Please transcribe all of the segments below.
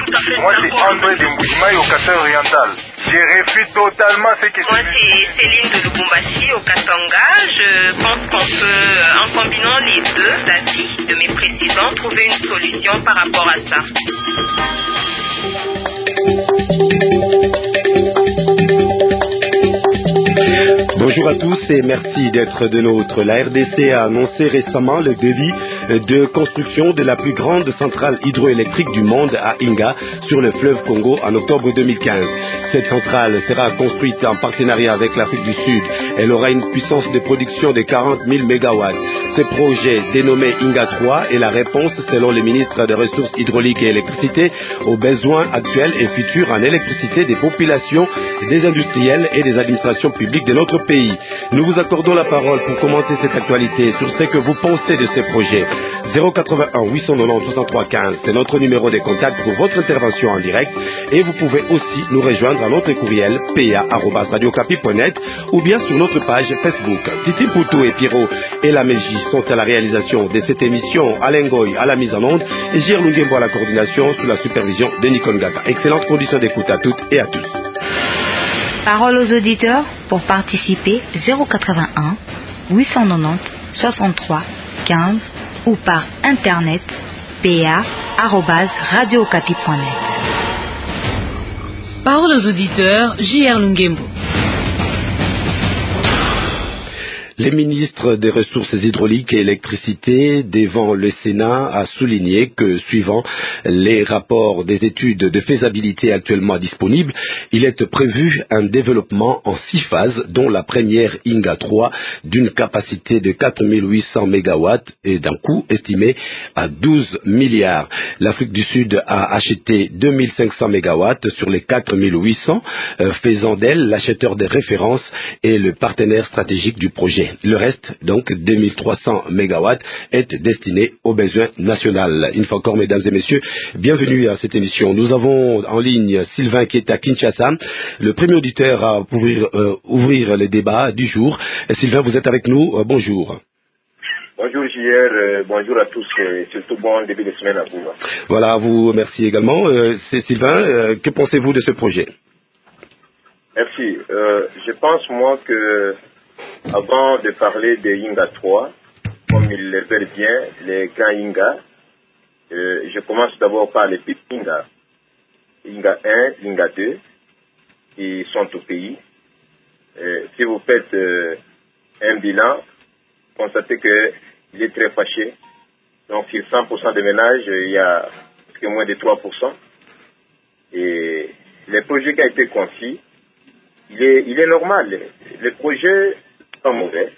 tout à fait Moi, c'est d'accord. André de Mboujimaï au Katanga oriental. Je refuse totalement ce que Moi, c'est Céline de Lubumbashi au Katanga. Je pense qu'on peut, en combinant les deux avis de mes précédents, trouver une solution par rapport à ça. Bonjour à tous et merci d'être de nôtres. La RDC a annoncé récemment le devis de construction de la plus grande centrale hydroélectrique du monde à Inga sur le fleuve Congo en octobre 2015. Cette centrale sera construite en partenariat avec l'Afrique du Sud. Elle aura une puissance de production de 40 000 MW. Ce projet, dénommé Inga 3, est la réponse, selon le ministre des Ressources hydrauliques et électricité, aux besoins actuels et futurs en électricité des populations, des industriels et des administrations publiques de notre pays. Nous vous accordons la parole pour commenter cette actualité sur ce que vous pensez de ces projets. 081 890 63 15, c'est notre numéro de contact pour votre intervention en direct et vous pouvez aussi nous rejoindre à notre courriel pa@radiocapi.net ou bien sur notre page Facebook. Titi Poutou et Pierrot et la Mégie sont à la réalisation de cette émission, Alain Goy à la mise en onde et Gilles Lungembo à la coordination sous la supervision de Nicole Gata. Excellente production d'écoute à toutes et à tous. Parole aux auditeurs pour participer 081 890 63 15 ou par internet pa@radiocapi.net. Parole aux auditeurs, J.R. Lungembo. Le ministre des Ressources hydrauliques et électricité devant le Sénat a souligné que, suivant les rapports des études de faisabilité actuellement disponibles, il est prévu un développement en 6 phases, dont la première Inga 3 d'une capacité de 4 800 MW et d'un coût estimé à 12 milliards. L'Afrique du Sud a acheté 2500 MW sur les 4 800, faisant d'elle l'acheteur de référence et le partenaire stratégique du projet. Le reste, donc 2300 MW, est destiné aux besoins nationaux. Une fois encore, mesdames et messieurs, bienvenue à cette émission. Nous avons en ligne Sylvain qui est à Kinshasa, le premier auditeur à ouvrir le débat du jour. Sylvain, vous êtes avec nous. Bonjour. Bonjour JR, bonjour à tous et surtout bon début de semaine à vous. Voilà, vous merci également. C'est Sylvain, que pensez-vous de ce projet? Merci. Je pense moi que avant de parler de Inga 3, comme il le veut bien, les grands Inga, je commence d'abord par les petits Inga. Inga 1, Inga 2, qui sont au pays. Si vous faites un bilan, constatez qu'il est très fâché. Donc sur 100% des ménages, il y a presque moins de 3%. Et le projet qui a été conçu, il est normal. Le projet n'est pas mauvais.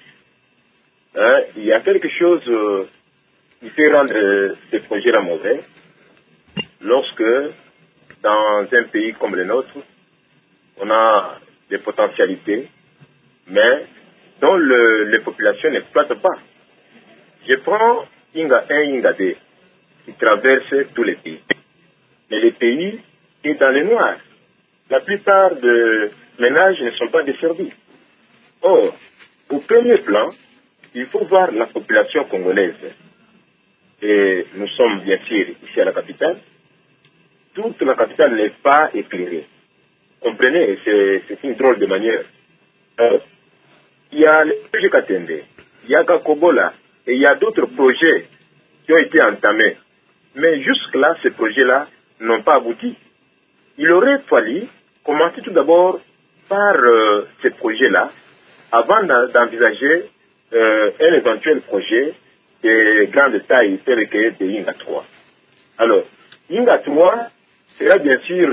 Il y a quelque chose qui peut rendre ce projet-là mauvais. Lorsque, dans un pays comme le nôtre, on a des potentialités, mais dont les populations n'exploitent pas. Je prends Inga 1, Inga 2, qui traversent tous les pays. Mais les pays sont dans le noir. La plupart des ménages ne sont pas desservis. Or, au premier plan, il faut voir la population congolaise. Et nous sommes bien sûr ici à la capitale. Toute la capitale n'est pas éclairée. Comprenez, c'est une drôle de manière. Il y a le projet Katende, il y a Kakobola, et il y a d'autres projets qui ont été entamés. Mais jusque-là, ces projets-là n'ont pas abouti. Il aurait fallu commencer tout d'abord par ces projets-là, avant d'envisager un éventuel projet de grande taille tel que de Inga 3. Alors, Inga 3 sera bien sûr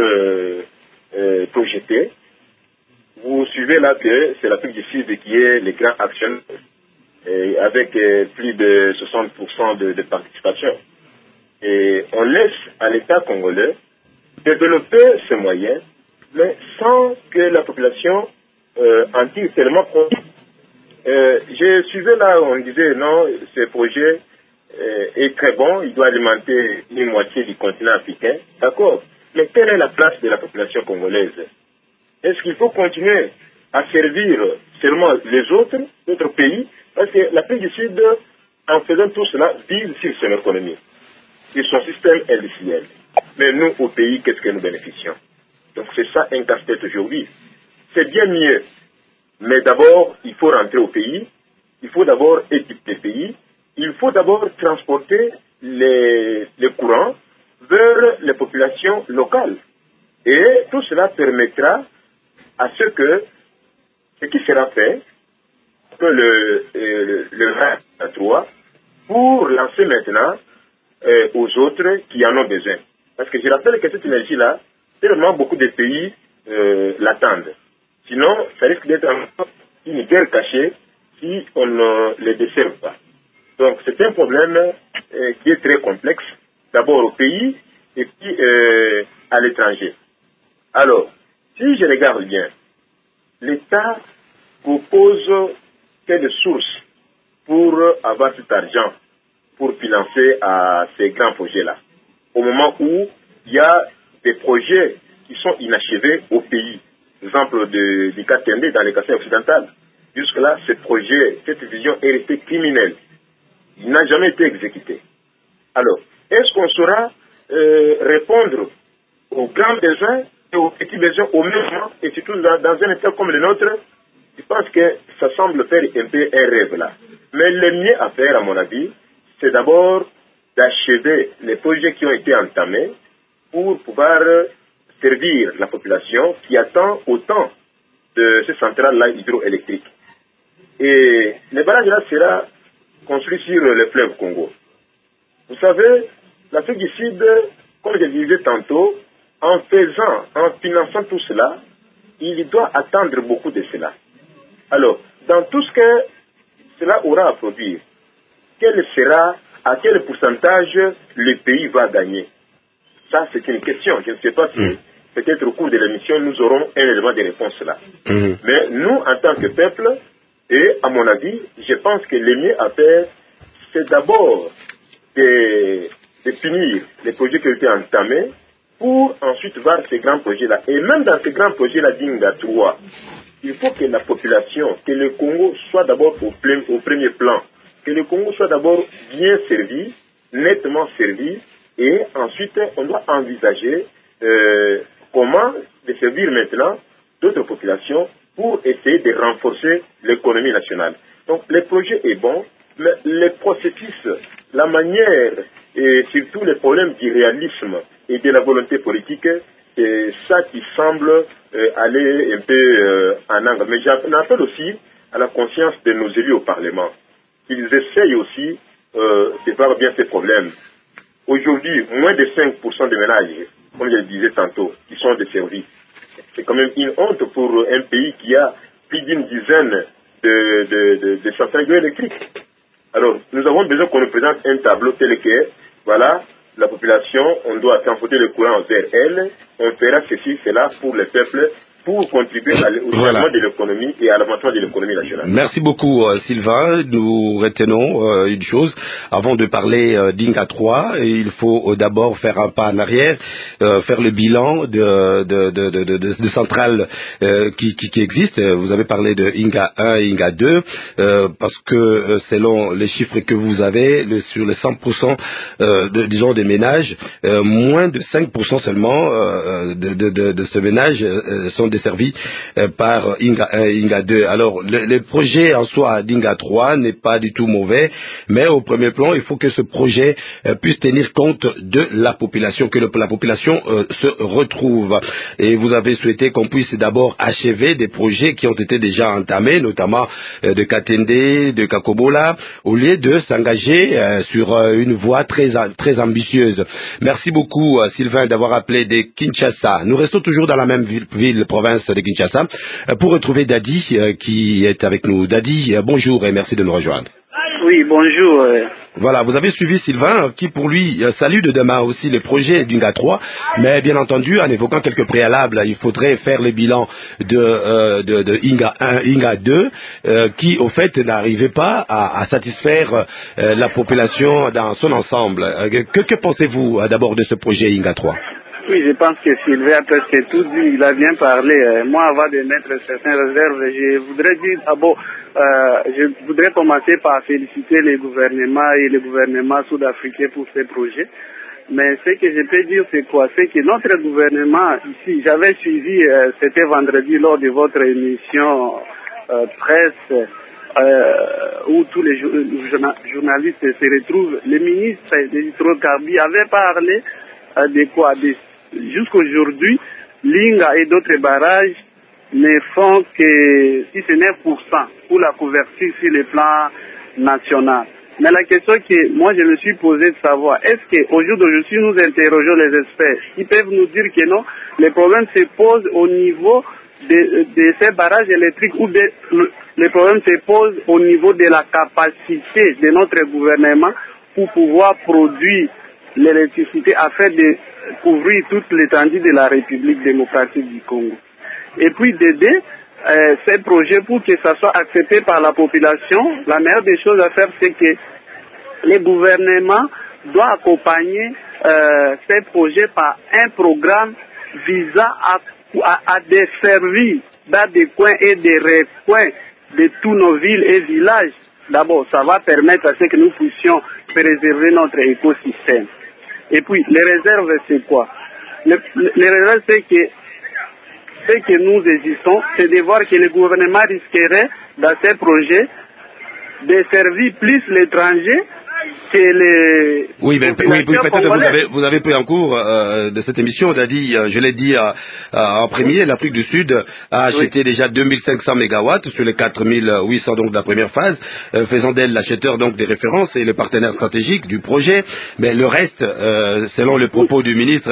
projeté. Vous suivez là que c'est l'Afrique du Sud qui est le grand actionnaire, avec plus de 60% de participation. Et on laisse à l'État congolais développer ces moyens, mais sans que la population en tire tellement compte. Je suivais là, on disait non, ce projet est très bon, il doit alimenter une moitié du continent africain. D'accord, mais quelle est la place de la population congolaise? Est-ce qu'il faut continuer à servir seulement les autres pays? Parce que l'Afrique du Sud, en faisant tout cela, vise sur son économie, sur son système industriel. Mais nous, au pays, qu'est-ce que nous bénéficions? Donc c'est ça un casse-tête aujourd'hui. C'est bien mieux. Mais d'abord, il faut rentrer au pays. Il faut d'abord équiper le pays. Il faut d'abord transporter les courants vers les populations locales. Et tout cela permettra à ce que ce qui sera fait, que le 23, pour lancer maintenant aux autres qui en ont besoin. Parce que je rappelle que cette énergie-là, tellement beaucoup de pays l'attendent. Sinon, ça risque d'être une guerre cachée si on ne les desserve pas. Donc c'est un problème qui est très complexe, d'abord au pays et puis à l'étranger. Alors, si je regarde bien, l'État propose quelles sources pour avoir cet argent pour financer ces grands projets-là. Au moment où il y a des projets qui sont inachevés au pays. Exemple du Katende dans les Kassai occidentales. Jusque-là, ce projet, cette vision est restée criminelle. Il n'a jamais été exécuté. Alors, est-ce qu'on saura répondre aux grands besoins et aux petits besoins au même moment, et surtout dans un état comme le nôtre? Je pense que ça semble faire un peu un rêve là. Mais le mieux à faire, à mon avis, c'est d'abord d'achever les projets qui ont été entamés pour pouvoir servir la population qui attend autant de ces centrales-là hydroélectriques. Et le barrage-là sera construit sur le fleuve Congo. Vous savez, l'Afrique du Sud, comme je disais tantôt, en finançant tout cela, il doit attendre beaucoup de cela. Alors, dans tout ce que cela aura à produire, à quel pourcentage le pays va gagner? Ça, c'est une question. Je ne sais pas si peut-être au cours de l'émission, nous aurons un élément de réponse là. Mais nous, en tant que peuple, et à mon avis, je pense que le mieux à faire, c'est d'abord de finir les projets qui ont été entamés pour ensuite voir ces grands projets-là. Et même dans ces grands projets-là d'Inga 3, il faut que la population, que le Congo soit d'abord au premier plan, que le Congo soit d'abord bien servi, nettement servi, et ensuite on doit envisager comment de servir maintenant d'autres populations pour essayer de renforcer l'économie nationale. Donc le projet est bon, mais les processus, la manière et surtout les problèmes du réalisme et de la volonté politique, c'est ça qui semble aller un peu en angle. Mais j'en appelle aussi à la conscience de nos élus au Parlement, qu'ils essayent aussi de voir bien ces problèmes. Aujourd'hui, moins de 5% des ménages, comme je le disais tantôt, qui sont desservis. C'est quand même une honte pour un pays qui a plus d'une dizaine de centrales hydroélectriques. Alors, nous avons besoin qu'on nous présente un tableau tel que, voilà, la population, on doit transporter le courant vers elle, on fera ceci, cela pour le peuple, pour contribuer au développement de l'économie et à l'avancement de l'économie nationale. Merci beaucoup Sylvain. Nous retenons une chose, avant de parler d'Inga 3, il faut d'abord faire un pas en arrière, faire le bilan de centrales qui existent. Vous avez parlé de Inga 1 et Inga 2, parce que selon les chiffres que vous avez, sur les 100% disons des ménages, moins de 5% seulement de ce ménage sont desservis par Inga 1 et Inga 2. Alors, le projet en soi d'Inga 3 n'est pas du tout mauvais, mais au premier plan, il faut que ce projet puisse tenir compte de la population, que la population se retrouve. Et vous avez souhaité qu'on puisse d'abord achever des projets qui ont été déjà entamés, notamment de Katende, de Kakobola, au lieu de s'engager sur une voie très ambitieuse. Merci beaucoup Sylvain d'avoir appelé de Kinshasa. Nous restons toujours dans la même ville province de Kinshasa, pour retrouver Dadi qui est avec nous. Dadi, bonjour et merci de nous rejoindre. Oui, bonjour. Voilà, vous avez suivi Sylvain qui pour lui salue de demain aussi les projets d'Inga 3, mais bien entendu en évoquant quelques préalables, il faudrait faire le bilan de Inga 1, Inga 2 qui au fait n'arrivait pas à satisfaire la population dans son ensemble. Que pensez-vous d'abord de ce projet Inga 3? Oui, je pense que Sylvain a presque tout dit, il a bien parlé. Moi, avant de mettre certaines réserves, je voudrais dire d'abord, je voudrais commencer par féliciter les gouvernements et le gouvernement sud-africain pour ces projets. Mais ce que je peux dire, c'est quoi? C'est que notre gouvernement, ici, j'avais suivi, c'était vendredi lors de votre émission presse, où tous les journalistes se retrouvent. Le ministre des hydrocarbures avait parlé de quoi? Jusqu'aujourd'hui, l'Inga et d'autres barrages ne font que 6-9% pour la couverture sur le plan national. Mais la question que moi je me suis posée de savoir, est-ce qu'au jour d'aujourd'hui nous interrogeons les experts, ils peuvent nous dire que non, les problèmes se posent au niveau de ces barrages électriques ou les problèmes se posent au niveau de la capacité de notre gouvernement pour pouvoir produire l'électricité afin de couvrir toute l'étendue de la République démocratique du Congo. Et puis d'aider ces projets pour que ça soit accepté par la population. La meilleure des choses à faire, c'est que les gouvernements doivent accompagner ces projets par un programme visant à desservir dans des coins et des recoins de tous nos villes et villages. D'abord, ça va permettre à ce que nous puissions préserver notre écosystème. Et puis, les réserves, c'est quoi? Les réserves, c'est que ce que nous existons, c'est de voir que le gouvernement risquerait, dans ces projets, de servir plus l'étranger que les... Oui, peut-être vous avez pris en cours de cette émission, je l'ai dit en premier, l'Afrique du Sud a acheté déjà 2500 mégawatts sur les 4800 donc de la première phase, faisant d'elle l'acheteur donc des références et le partenaire stratégique du projet. Mais le reste, selon le propos du ministre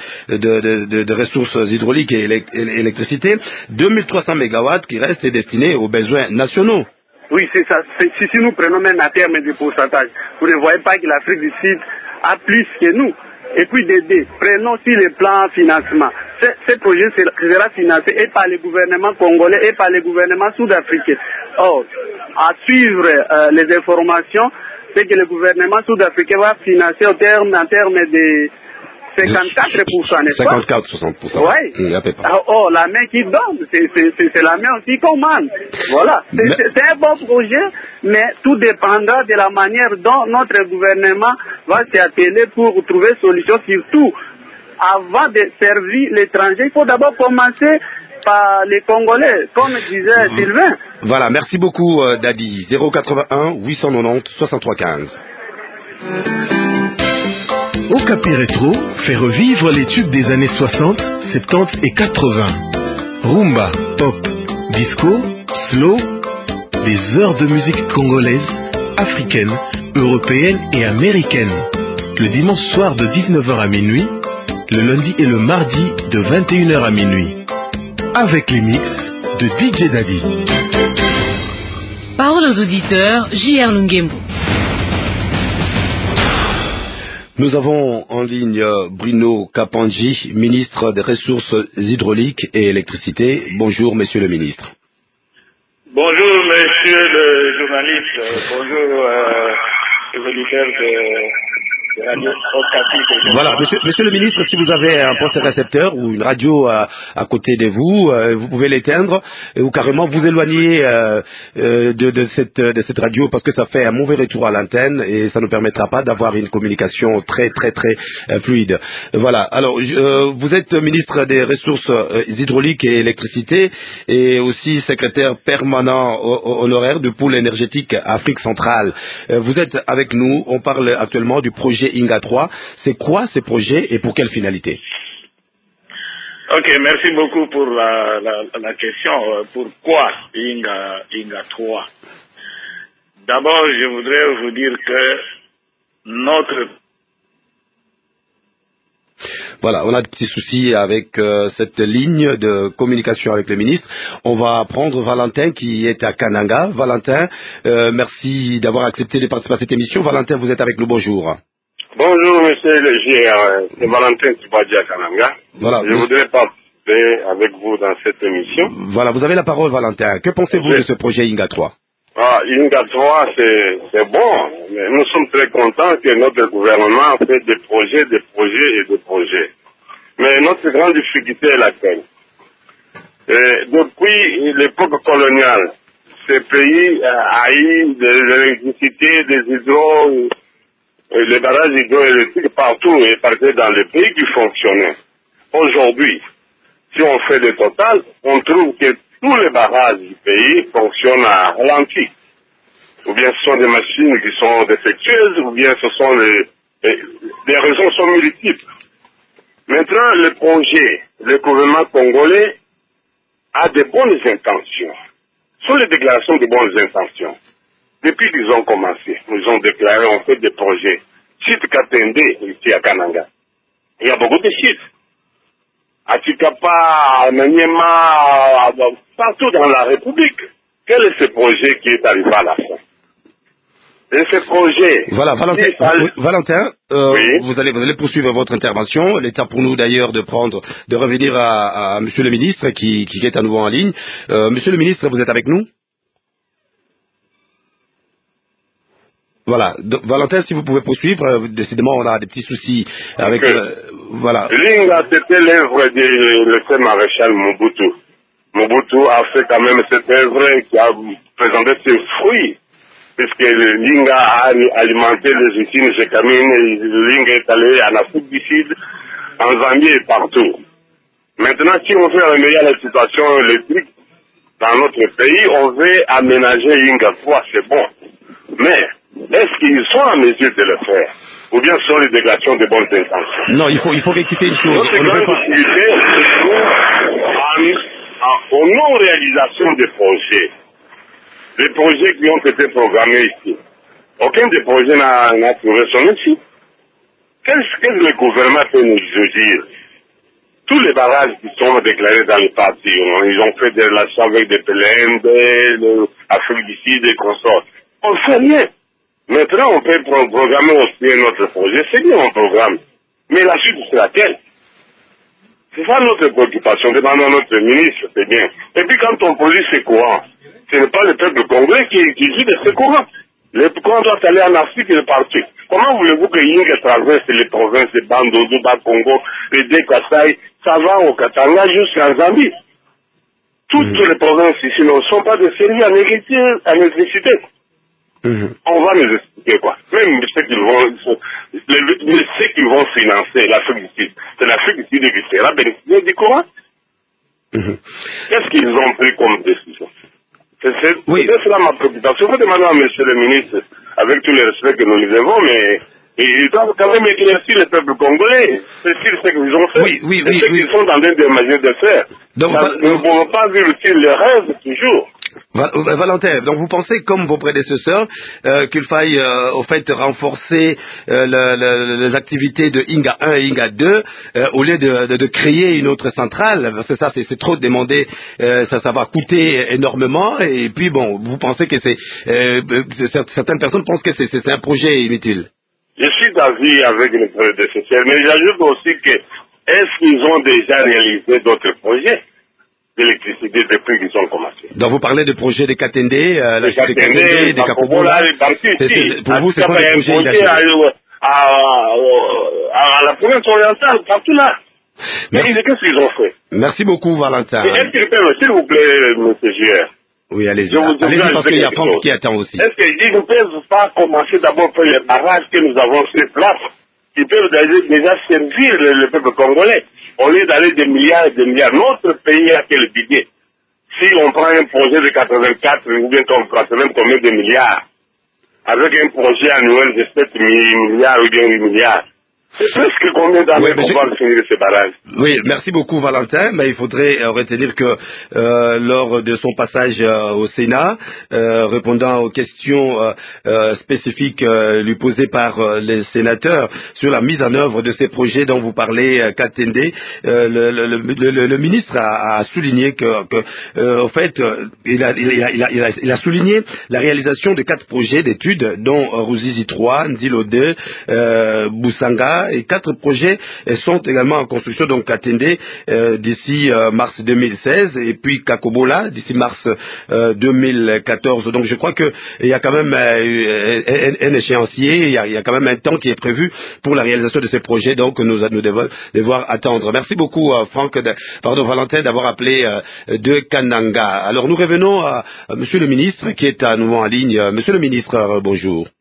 de ressources hydrauliques et électricité, 2300 mégawatts qui restent destinés aux besoins nationaux. Oui, c'est ça. Si nous prenons même à terme des pourcentages, vous ne voyez pas que l'Afrique du Sud a plus que nous. Et puis d'aider. Prenons aussi le plan financement. Ce projet sera financé et par le gouvernement congolais et par le gouvernement sud-africain. Or, à suivre les informations, c'est que le gouvernement sud-africain va financer en termes de 54%, n'est-ce pas? 54-60%. Oui. Oh, la main qui donne, c'est la main aussi qui commande. Voilà. C'est un bon projet, mais tout dépendra de la manière dont notre gouvernement va s'atteler pour trouver solution. Surtout, avant de servir l'étranger, il faut d'abord commencer par les Congolais, comme disait Sylvain. Voilà, merci beaucoup Dadi. 081 890 63 15. Okapi Rétro fait revivre les tubes des années 60, 70 et 80. Rumba, pop, disco, slow, des heures de musique congolaise, africaine, européenne et américaine. Le dimanche soir de 19h à minuit, le lundi et le mardi de 21h à minuit. Avec les mix de DJ Dadi. Parole aux auditeurs, J.R. Lungembo. Nous avons en ligne Bruno Kapanji, ministre des Ressources hydrauliques et électricité. Bonjour, monsieur le ministre. Bonjour, monsieur le journaliste. Bonjour, les auditeurs de Radio Okapi. Voilà, monsieur le ministre, si vous avez un poste récepteur ou une radio à côté de vous, vous pouvez l'éteindre ou carrément vous éloigner de cette radio parce que ça fait un mauvais retour à l'antenne et ça ne permettra pas d'avoir une communication très fluide. Voilà. Alors, vous êtes ministre des Ressources hydrauliques et électricité et aussi secrétaire permanent honoraire du pôle énergétique Afrique centrale. Vous êtes avec nous. On parle actuellement du projet Inga 3. C'est quoi ces projets et pour quelle finalité? Ok, merci beaucoup pour la question. Pourquoi Inga 3? D'abord, je voudrais vous dire que notre... Voilà, on a des petits soucis avec cette ligne de communication avec le ministre. On va prendre Valentin qui est à Kananga. Valentin, merci d'avoir accepté de participer à cette émission. Valentin, vous êtes avec nous, bonjour. Bonjour, monsieur le GR, c'est Valentin Tibadji à Kananga. Voilà, je voudrais participer avec vous dans cette émission. Voilà, vous avez la parole, Valentin. Que pensez-vous de ce projet Inga 3? Inga 3, c'est bon, mais nous sommes très contents que notre gouvernement fait des projets. Mais notre grande difficulté est laquelle? Depuis l'époque coloniale, ce pays a eu de l'électricité, des hydros, les barrages hydroélectriques partout et partout dans les pays qui fonctionnaient. Aujourd'hui, si on fait le total, on trouve que tous les barrages du pays fonctionnent à ralenti. Ou bien ce sont des machines qui sont défectueuses, ou bien ce sont les raisons sont multiples. Maintenant, le gouvernement congolais a de bonnes intentions. Ce sont les déclarations de bonnes intentions. Depuis qu'ils ont commencé, ils ont déclaré, on fait des projets. Site Katende, ici à Kananga. Il y a beaucoup de sites. À Tikapa, à Maniema, partout dans la République. Quel est ce projet qui est arrivé à la fin? Et ce projet... Voilà, Valentin, oui. vous allez poursuivre votre intervention. Il est temps pour nous d'ailleurs de revenir à Monsieur le ministre qui est à nouveau en ligne. Monsieur le ministre, vous êtes avec nous? Voilà, donc, Valentin, si vous pouvez poursuivre, décidément on a des petits soucis avec... voilà. Linga, c'était l'œuvre de le maréchal Mobutu. Mobutu a fait quand même cette œuvre qui a présenté ses fruits, puisque Linga a alimenté les usines Gécamine, Linga est allé en Afrique du Sud, en Zambie et partout. Maintenant, si on veut améliorer la situation électrique dans notre pays, on veut aménager Linga 3, c'est bon. Mais, est-ce qu'ils sont en mesure de le faire? Ou bien ce sont les déclarations de bonnes intentions? Non, il faut rectifier une chose. Notre grande difficulté se trouve aux non-réalisations des projets. Les projets qui ont été programmés ici. Aucun des projets n'a trouvé son issue. Qu'est-ce que le gouvernement peut nous dire? Tous les barrages qui sont déclarés dans le parti, ils ont fait de l'achat avec des PLND, l'Afrique du Sud et consorts. On ne fait rien. Maintenant, on peut programmer aussi notre projet. C'est bien, on programme. Mais la suite, c'est laquelle? C'est ça notre préoccupation. Demandons à notre ministre, c'est bien. Et puis, quand on produit ces courants, ce n'est pas le peuple congolais qui vit de ces courants. Les courants doivent aller en Afrique et partout. Comment voulez-vous que Yinga traverse les provinces de Bandundu, Bakongo, les Dekasai, ça va au Katanga jusqu'à Zambie? Toutes les provinces ici ne sont pas desservies en électricité. On va nous expliquer quoi. Même ceux qui vont financer l'Afrique du Sud, c'est l'Afrique du Sud qui sera bénéficiaire du courant. Qu'est-ce qu'ils ont pris comme décision? C'est cela ma préoccupation. Vous demandez à monsieur le ministre, avec tout le respect que nous lui devons, mais ils doivent quand même éclaircir le peuple congolais. C'est ce qu'ils ont fait. Et ce qu'ils sont en train de faire. Donc, nous ne pouvons pas vivre le rêve toujours. Valentin, donc vous pensez, comme vos prédécesseurs, qu'il faille au fait renforcer les activités de Inga 1 et Inga 2 au lieu de créer une autre centrale, parce que ça c'est trop demandé, ça va coûter énormément, et puis bon, vous pensez que certaines personnes pensent que c'est un projet inutile. Je suis d'avis avec les prédécesseurs, mais j'ajoute aussi que est-ce qu'ils ont déjà réalisé d'autres projets d'électricité depuis qu'ils ont commencé? Donc vous parlez de projets de Katende, de Kakobola, pour vous c'est pas des projets à la province orientale, partout là. Mais qu'est-ce qu'ils ont fait? Merci beaucoup Valentin. Est-ce qu'ils peuvent, s'il vous plaît, M. JR? Oui, allez-y parce qu'il y a Franck qui attend aussi. Est-ce qu'ils ne peuvent pas commencer d'abord par les barrages que nous avons sur place, qui peuvent déjà servir le peuple congolais, au lieu d'aller des milliards et des milliards? Notre pays a quel budget? Si on prend un projet de 84, ou bien 80 combien de milliards, avec un projet annuel de 7 milliards ou bien 8 milliards, c'est presque combien d'années qu'on va finir ces barrages? Oui, merci beaucoup Valentin, mais il faudrait retenir que lors de son passage au Sénat, répondant aux questions spécifiques lui posées par les sénateurs sur la mise en œuvre de ces projets dont vous parlez, Katende, le ministre a souligné que au fait, il a souligné la réalisation de 4 projets d'études, dont Ruzizi 3, Nzilo 2, Boussanga, et 4 projets sont également en construction, donc Katende d'ici mars 2016 et puis Kakobola d'ici mars 2014. Donc je crois que il y a quand même un échéancier, il y a quand même un temps qui est prévu pour la réalisation de ces projets, donc nous devons devoir attendre. Merci beaucoup Valentin d'avoir appelé de Kananga. Alors nous revenons à monsieur le ministre qui est à nouveau en ligne. Monsieur le ministre, bonjour.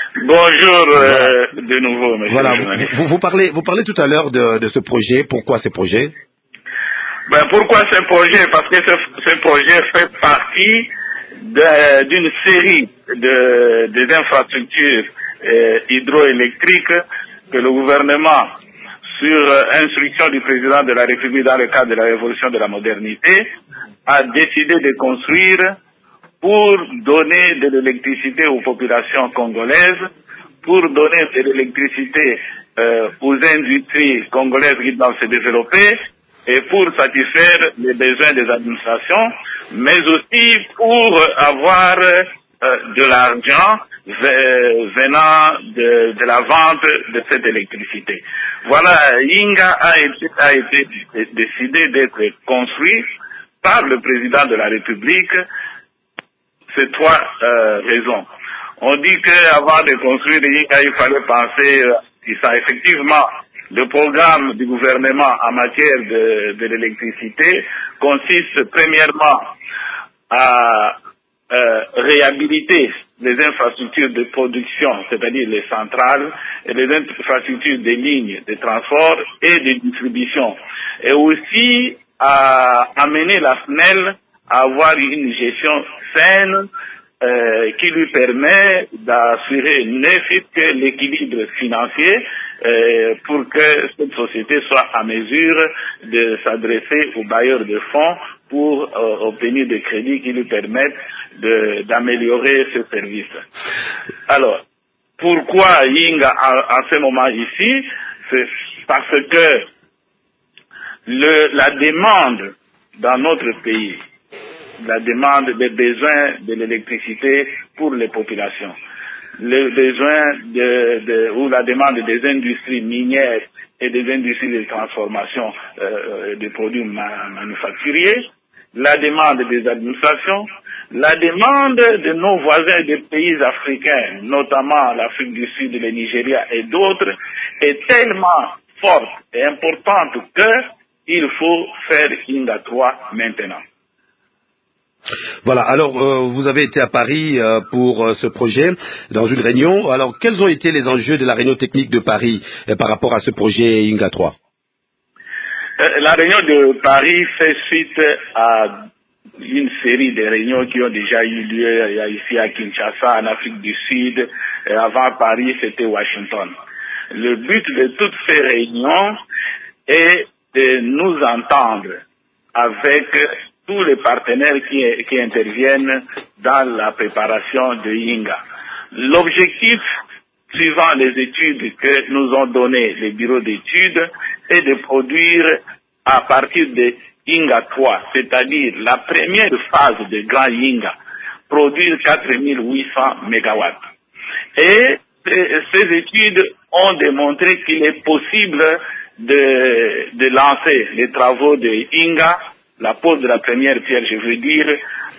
Bonjour de nouveau, monsieur. Voilà, vous parlez tout à l'heure de ce projet. Pourquoi ce projet? Pourquoi ce projet? Parce que ce projet fait partie d'une série des infrastructures hydroélectriques que le gouvernement, sur instruction du président de la République dans le cadre de la révolution de la modernité, a décidé de construire pour donner de l'électricité aux populations congolaises, pour donner de l'électricité aux industries congolaises qui doivent se développer, et pour satisfaire les besoins des administrations, mais aussi pour avoir de l'argent venant de la vente de cette électricité. Voilà, Inga a été décidé d'être construit par le président de la République. C'est trois raisons. On dit qu'avant de construire Inga, il fallait penser ça. Effectivement, le programme du gouvernement en matière de l'électricité consiste premièrement à réhabiliter les infrastructures de production, c'est-à-dire les centrales, et les infrastructures des lignes de transport et de distribution, et aussi à amener la SNEL à avoir une gestion saine qui lui permet d'assurer l'équilibre financier pour que cette société soit à mesure de s'adresser aux bailleurs de fonds pour obtenir des crédits qui lui permettent d'améliorer ce service. Alors, pourquoi Inga en ce moment ici? C'est parce que la demande dans notre pays, la demande des besoins de l'électricité pour les populations, le besoin ou la demande des industries minières et des industries de transformation des produits manufacturiers, la demande des administrations, la demande de nos voisins des pays africains, notamment l'Afrique du Sud, le Nigeria et d'autres, est tellement forte et importante qu'il faut faire Inga 3 maintenant. Voilà, alors vous avez été à Paris pour ce projet, dans une réunion. Alors, quels ont été les enjeux de la réunion technique de Paris par rapport à ce projet Inga 3? La réunion de Paris fait suite à une série de réunions qui ont déjà eu lieu ici à Kinshasa, en Afrique du Sud. Et avant Paris, c'était Washington. Le but de toutes ces réunions est de nous entendre avec tous les partenaires qui interviennent dans la préparation de Inga. L'objectif, suivant les études que nous ont données les bureaux d'études, est de produire à partir de Inga 3, c'est-à-dire la première phase de Grand Inga, produire 4800 MW. Et ces études ont démontré qu'il est possible de lancer les travaux de Inga, la pose de la première pierre, je veux dire,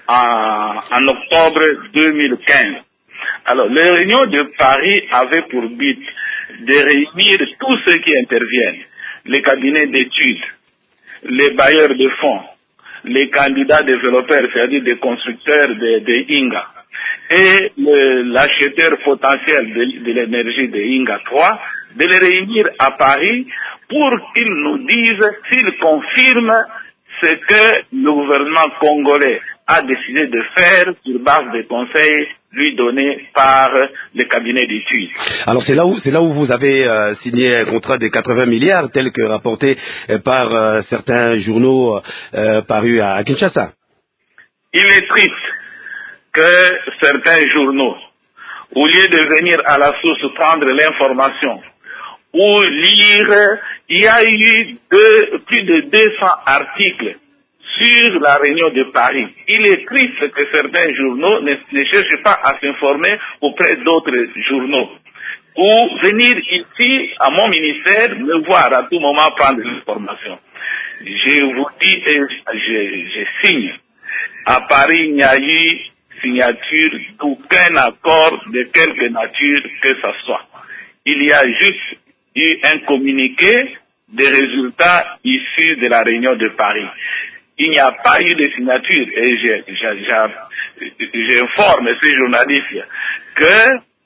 en octobre 2015. Alors, les réunions de Paris avaient pour but de réunir tous ceux qui interviennent, les cabinets d'études, les bailleurs de fonds, les candidats développeurs, c'est-à-dire des constructeurs de Inga, et l'acheteur potentiel de l'énergie de Inga 3, de les réunir à Paris pour qu'ils nous disent s'ils confirment ce que le gouvernement congolais a décidé de faire sur base des conseils lui donnés par le cabinet d'études. Alors c'est là où vous avez signé un contrat de 80 milliards tel que rapporté par certains journaux parus à Kinshasa. Il est triste que certains journaux, au lieu de venir à la source prendre l'information ou lire, il y a eu plus de 200 articles sur la réunion de Paris. Il est triste que certains journaux ne cherchent pas à s'informer auprès d'autres journaux. Ou venir ici, à mon ministère, me voir à tout moment prendre l'information. Je vous dis et je signe. À Paris, il n'y a eu signature d'aucun accord de quelque nature que ce soit. Il y a juste eu un communiqué des résultats issus de la réunion de Paris. Il n'y a pas eu de signature et j'informe ces journalistes que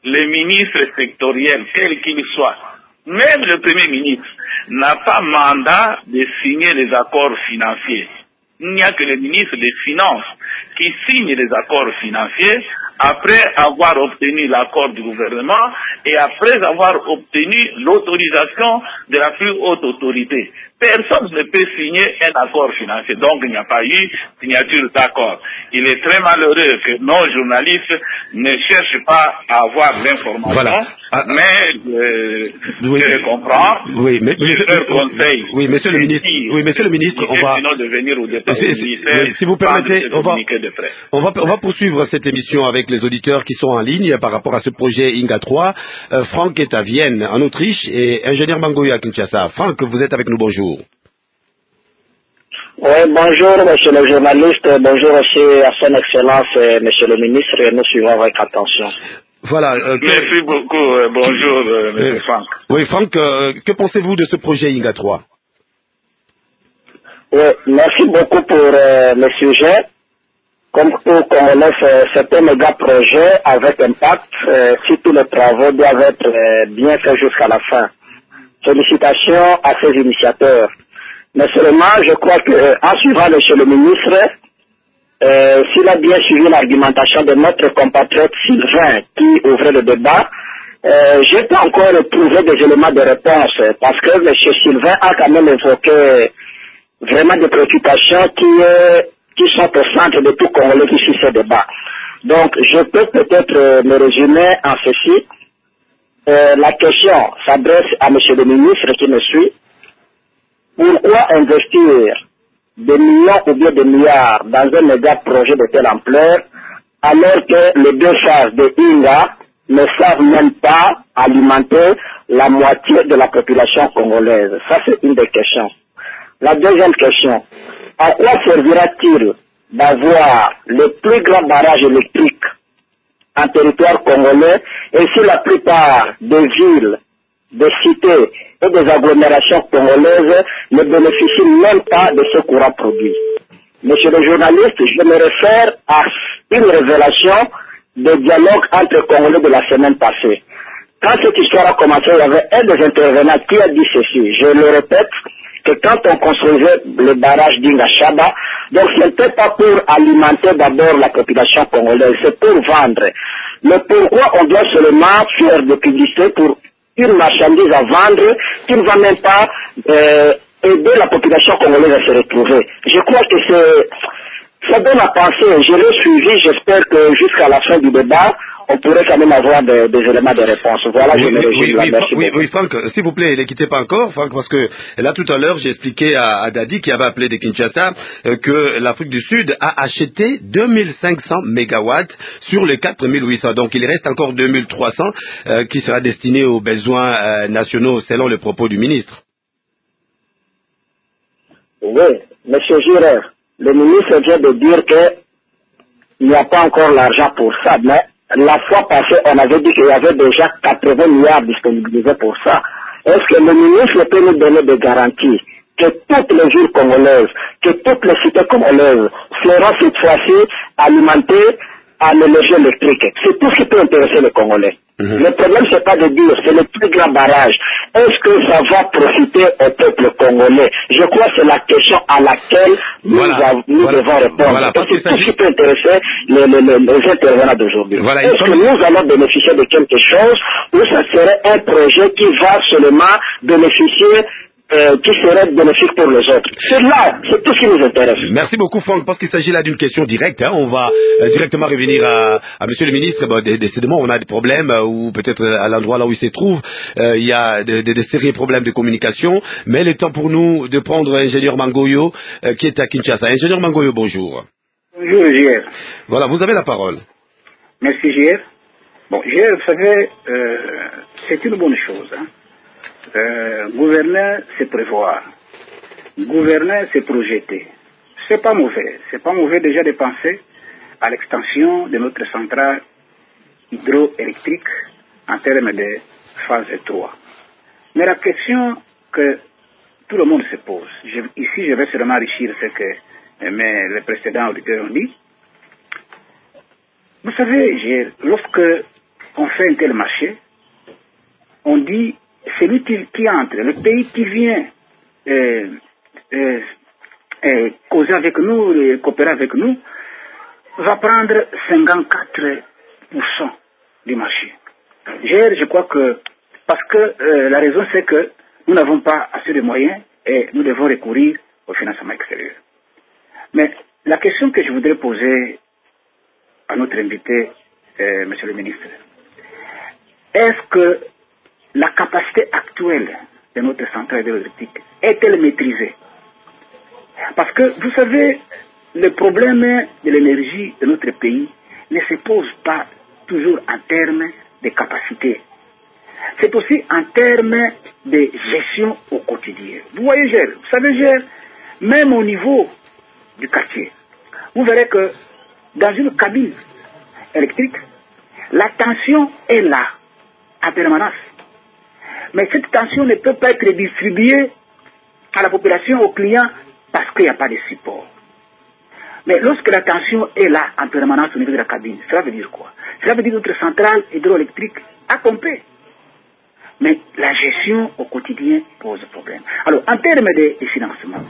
les ministres sectoriels, quels qu'ils soient, même le Premier ministre, n'a pas mandat de signer les accords financiers. Il n'y a que le ministre des Finances qui signe les accords financiers après avoir obtenu l'accord du gouvernement et après avoir obtenu l'autorisation de la plus haute autorité. Personne ne peut signer un accord financier, donc il n'y a pas eu signature d'accord. Il est très malheureux que nos journalistes ne cherchent pas à avoir l'information, voilà. Mais je comprends. Oui, mais leur conseil. Oui, monsieur le ministre. Oui, monsieur le ministre, on va. Sinon de venir au départ si vous permettez, on va poursuivre cette émission avec les auditeurs qui sont en ligne par rapport à ce projet Inga 3. Franck est à Vienne, en Autriche, et ingénieur Mangoyo à Kinshasa. Franck, vous êtes avec nous, bonjour. Oui, bonjour, monsieur le journaliste, bonjour aussi à son excellence, monsieur le ministre, et nous suivons avec attention. Voilà. Merci beaucoup, bonjour, monsieur Franck. Oui, Franck, que pensez-vous de ce projet Inga 3? Oui, merci beaucoup pour le sujet. Comme tout Congolais, c'est un méga projet avec impact, si tous les travaux doivent être bien faits jusqu'à la fin. Félicitations à ces initiateurs. Mais seulement, je crois qu'en suivant monsieur le ministre, s'il a bien suivi l'argumentation de notre compatriote Sylvain qui ouvrait le débat, je n'ai pas encore trouvé des éléments de réponse parce que M. Sylvain a quand même évoqué vraiment des préoccupations qui sont au centre de tout Congolais qui suit ce débat. Donc, je peux peut-être me résumer en ceci. La question s'adresse à M. le ministre qui me suit. Pourquoi investir des millions ou bien des milliards dans un méga projet de telle ampleur alors que les deux phases de Inga ne savent même pas alimenter la moitié de la population congolaise? Ça, c'est une des questions. La deuxième question, à quoi servira-t-il d'avoir le plus grand barrage électrique en territoire congolais et si la plupart des villes, des cités et des agglomérations congolaises ne bénéficient même pas de ce courant produit? Monsieur le journaliste, je me réfère à une révélation de dialogue entre Congolais de la semaine passée. Quand cette histoire a commencé, il y avait un des intervenants qui a dit ceci, je le répète, que quand on construisait le barrage d'Ingashaba, donc ce n'était pas pour alimenter d'abord la population congolaise, c'est pour vendre. Mais pourquoi on doit seulement faire des publicités pour une marchandise à vendre qui ne va même pas aider la population congolaise à se retrouver? Je crois que ça donne à penser. Je l'ai suivi, j'espère que jusqu'à la fin du débat, on pourrait quand même avoir des éléments de réponse. Voilà, je me réjouis là. Merci beaucoup. Oui, Franck, s'il vous plaît, ne quittez pas encore, Franck, parce que là, tout à l'heure, j'ai expliqué à Dadi, qui avait appelé de Kinshasa, que l'Afrique du Sud a acheté 2500 mégawatts sur les 4800. Donc, il reste encore 2300 qui sera destiné aux besoins nationaux, selon le propos du ministre. Oui, monsieur Girer, le ministre vient de dire qu'il n'y a pas encore l'argent pour ça, mais la fois passée, on avait dit qu'il y avait déjà 80 milliards disponibilisés pour ça. Est-ce que le ministre peut nous donner des garanties que toutes les villes congolaises, que toutes les cités congolaises seront cette fois-ci alimentées à l'énergie électrique? C'est tout ce qui peut intéresser les Congolais. Le problème, c'est pas de dire, c'est le plus grand barrage. Est-ce que ça va profiter au peuple congolais? Je crois que c'est la question à laquelle nous devons répondre. Parce que c'est tout ce qui peut intéresser les intervenants d'aujourd'hui. Est-ce que nous allons bénéficier de quelque chose ou ça serait un projet qui va seulement bénéficier qui serait bénéfique pour les autres? C'est là, c'est tout ce qui nous intéresse. Merci beaucoup, Franck, parce qu'il s'agit là d'une question directe. Hein. On va directement revenir à monsieur le ministre. Bon, décidément, on a des problèmes, ou peut-être à l'endroit là où il se trouve, il y a des sérieux problèmes de communication. Mais il est temps pour nous de prendre ingénieur Mangoyo, qui est à Kinshasa. Ingénieur Mangoyo, bonjour. Bonjour, JR. Voilà, vous avez la parole. Merci, JR. Bon, JR, vous savez, c'est une bonne chose, hein. Gouverner, c'est prévoir. Gouverner, c'est projeter. C'est pas mauvais. C'est pas mauvais déjà de penser à l'extension de notre centrale hydroélectrique en termes de phase 3. Mais la question que tout le monde se pose, ici je vais seulement enrichir ce que les précédents auditeurs ont dit. Vous savez, lorsque on fait un tel marché, on dit celui qui entre, le pays qui vient causer avec nous, coopérer avec nous, va prendre 54% du marché. Je crois que, parce que la raison c'est que nous n'avons pas assez de moyens et nous devons recourir au financement extérieur. Mais la question que je voudrais poser à notre invité, Monsieur le ministre, est-ce que la capacité actuelle de notre centrale hydroélectrique est-elle maîtrisée? Parce que, vous savez, le problème de l'énergie de notre pays ne se pose pas toujours en termes de capacité. C'est aussi en termes de gestion au quotidien. Vous voyez, vous savez, même au niveau du quartier, vous verrez que dans une cabine électrique, la tension est là, en permanence. Mais cette tension ne peut pas être distribuée à la population, aux clients, parce qu'il n'y a pas de support. Mais lorsque la tension est là, en permanence au niveau de la cabine, cela veut dire quoi? Cela veut dire que notre centrale hydroélectrique a pompé. Mais la gestion au quotidien pose problème. Alors, en termes de financement,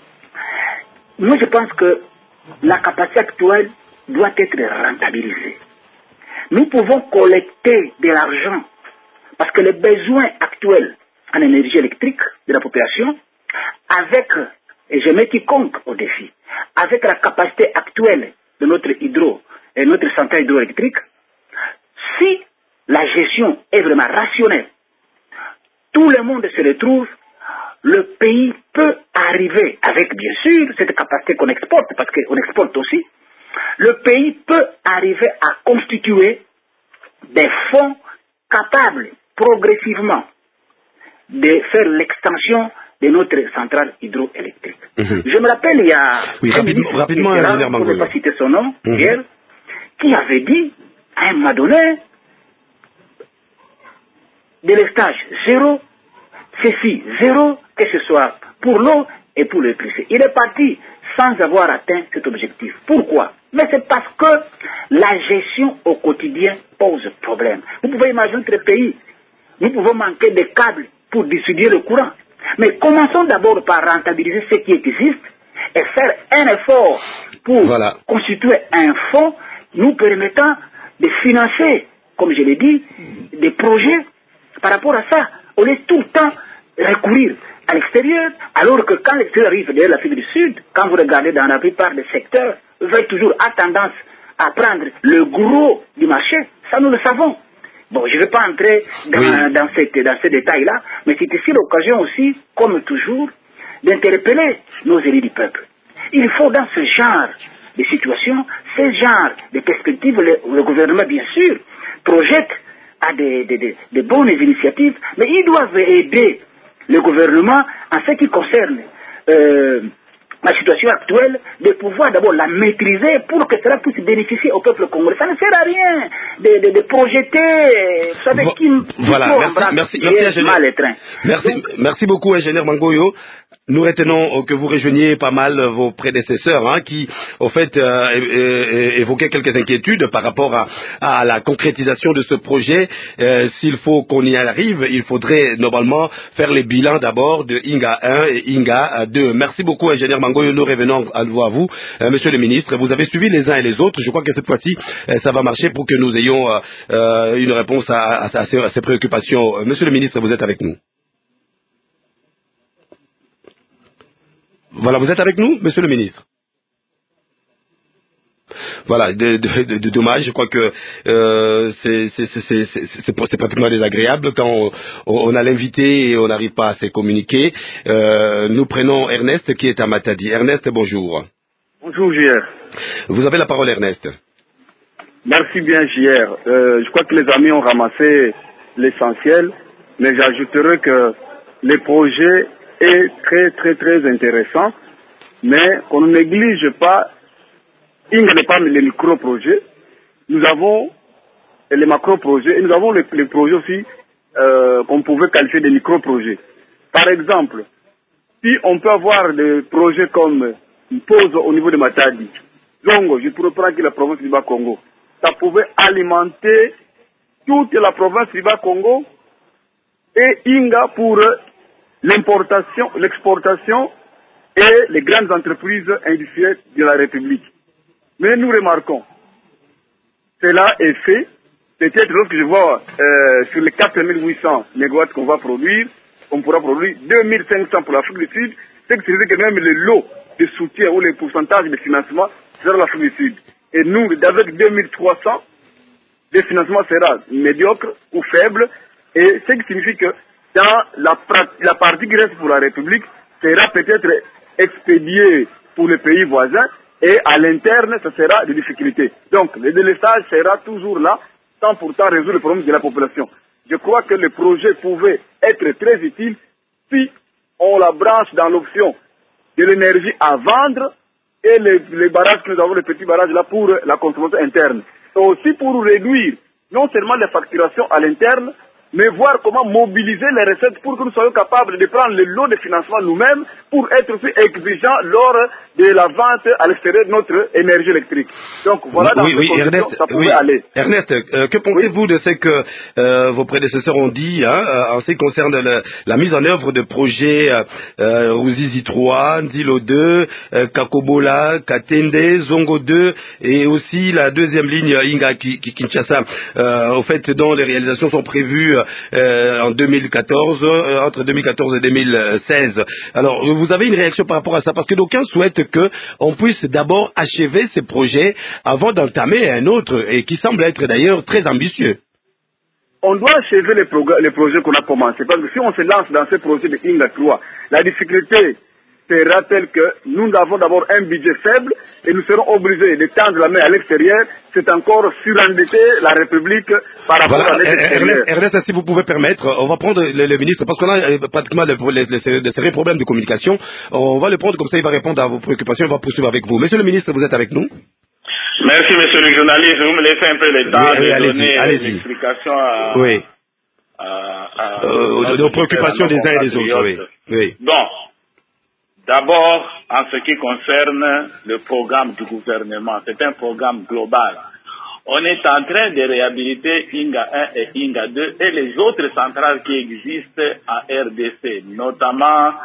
moi je pense que la capacité actuelle doit être rentabilisée. Nous pouvons collecter de l'argent parce que les besoins actuels en énergie électrique de la population, avec, et je mets quiconque au défi, avec la capacité actuelle de notre notre centrale hydroélectrique, si la gestion est vraiment rationnelle, tout le monde se retrouve, le pays peut arriver, avec bien sûr cette capacité qu'on exporte, parce qu'on exporte aussi, le pays peut arriver à constituer des fonds capables progressivement de faire l'extension de notre centrale hydroélectrique. Je me rappelle, il y a rapidement, je ne peux pas citer son nom, hier, qui avait dit, à un moment donné, délestage zéro, ceci zéro, que ce soit pour l'eau et pour l'électricité. Il est parti sans avoir atteint cet objectif. Pourquoi? Mais c'est parce que la gestion au quotidien pose problème. Vous pouvez imaginer notre pays, nous pouvons manquer de câbles pour distribuer le courant. Mais commençons d'abord par rentabiliser ce qui existe et faire un effort pour constituer un fonds nous permettant de financer, comme je l'ai dit, des projets par rapport à ça. On est tout le temps recourir à l'extérieur, alors que quand l'extérieur arrive derrière l'Afrique du Sud, quand vous regardez dans la plupart des secteurs, vous avez toujours tendance à prendre le gros du marché. Ça, nous le savons. Bon, je ne vais pas entrer dans ces détails-là, mais c'est ici l'occasion aussi, comme toujours, d'interpeller nos élus du peuple. Il faut dans ce genre de situation, ce genre de perspectives, le gouvernement, bien sûr, projette à des bonnes initiatives, mais ils doivent aider le gouvernement en ce qui concerne la situation actuelle, de pouvoir d'abord la maîtriser pour que cela puisse bénéficier au peuple congolais. Ça ne sert à rien de projeter, vous savez, qui Merci beaucoup, ingénieur Mangoyo. Nous retenons que vous rejoigniez pas mal vos prédécesseurs qui, au fait, évoquaient quelques inquiétudes par rapport à la concrétisation de ce projet. S'il faut qu'on y arrive, il faudrait normalement faire les bilans d'abord de Inga 1 et Inga 2. Merci beaucoup, ingénieur Mangoyo. Nous revenons à vous, monsieur le ministre. Vous avez suivi les uns et les autres. Je crois que cette fois-ci, ça va marcher pour que nous ayons une réponse à ces préoccupations. Monsieur le ministre, vous êtes avec nous. Voilà, vous êtes avec nous, monsieur le ministre? Voilà, dommage, je crois que c'est pratiquement désagréable quand on a l'invité et on n'arrive pas à se communiquer. Nous prenons Ernest qui est à Matadi. Ernest, bonjour. Bonjour, JR. Vous avez la parole, Ernest. Merci bien, JR. Je crois que les amis ont ramassé l'essentiel, mais j'ajouterai que les projets est très très très intéressant, mais qu'on ne néglige pas, il n'y a pas les micro-projets, nous avons les macro-projets et nous avons les projets aussi qu'on pouvait qualifier de micro-projets. Par exemple, si on peut avoir des projets comme une pause au niveau de Matadi, Zongo, je pourrais prendre la province du Bas-Congo, ça pouvait alimenter toute la province du Bas-Congo et Inga pour l'importation, l'exportation et les grandes entreprises industrielles de la République. Mais nous remarquons, cela est fait. Peut-être lorsque je vois sur les 4800 mégawatts qu'on va produire, on pourra produire 2500 pour l'Afrique du Sud, ce qui signifie que même le lot de soutien ou les pourcentages de financement sera l'Afrique du Sud. Et nous, avec 2300, le financement sera médiocre ou faible, et ce qui signifie que dans la partie qui reste pour la République sera peut-être expédiée pour les pays voisins, et à l'interne, ce sera des difficultés. Donc, le délestage sera toujours là, sans pourtant résoudre le problème de la population. Je crois que le projet pouvait être très utile si on la branche dans l'option de l'énergie à vendre et les barrages que nous avons, les petits barrages là pour la consommation interne. Et aussi pour réduire non seulement les facturations à l'interne, mais voir comment mobiliser les recettes pour que nous soyons capables de prendre le lot de financement nous-mêmes pour être aussi exigeants lors de la vente à l'extérieur de notre énergie électrique. Donc voilà dans ces conditions, ça pouvait aller. Ernest, que pensez-vous de ce que vos prédécesseurs ont dit en ce qui concerne la mise en œuvre de projets Ruzizi 3, Ndilo 2, Kakobola, Katende, Zongo 2 et aussi la deuxième ligne Inga Kinshasa, au fait dont les réalisations sont prévues en 2014, entre 2014 et 2016. Alors, vous avez une réaction par rapport à ça? Parce que d'aucuns souhaitent qu'on puisse d'abord achever ces projets avant d'entamer un autre, et qui semble être d'ailleurs très ambitieux. On doit achever les projets qu'on a commencés. Parce que si on se lance dans ces projets de Inga 3, la difficulté sera telle que nous avons d'abord un budget faible et nous serons obligés de tendre la main à l'extérieur. C'est encore surendetter la République par rapport à l'extérieur. Ernest, si vous pouvez permettre, on va prendre le ministre, parce qu'on a pratiquement de sérieux problèmes de communication. On va le prendre comme ça, il va répondre à vos préoccupations, il va poursuivre avec vous. Monsieur le ministre, vous êtes avec nous? Merci, monsieur le journaliste. Vous me laissez un peu le temps de donner l'explication à nos préoccupations des uns et des autres. Oui. Bon. D'abord, en ce qui concerne le programme du gouvernement, c'est un programme global. On est en train de réhabiliter Inga 1 et Inga 2 et les autres centrales qui existent en RDC, notamment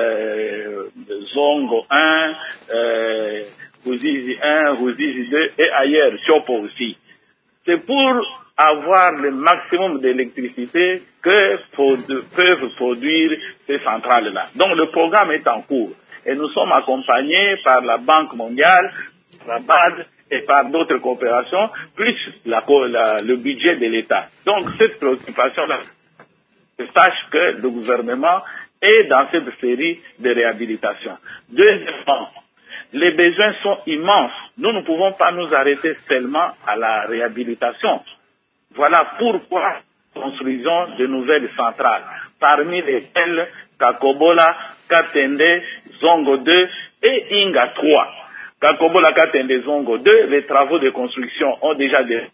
Zongo 1, Ruzizi 1, Ruzizi 2 et ailleurs, Chopo aussi. C'est pour avoir le maximum d'électricité que peuvent produire ces centrales-là. Donc le programme est en cours et nous sommes accompagnés par la Banque mondiale, la BAD et par d'autres coopérations, plus le budget de l'État. Donc cette préoccupation-là, je sache que le gouvernement est dans cette série de réhabilitation. Deuxièmement, les besoins sont immenses. Nous ne pouvons pas nous arrêter seulement à la réhabilitation. Voilà pourquoi nous construisons de nouvelles centrales, parmi lesquelles Kakobola, Katende, Zongo 2 et Inga 3. Kakobola, Katende, Zongo 2, les travaux de construction ont déjà démarré.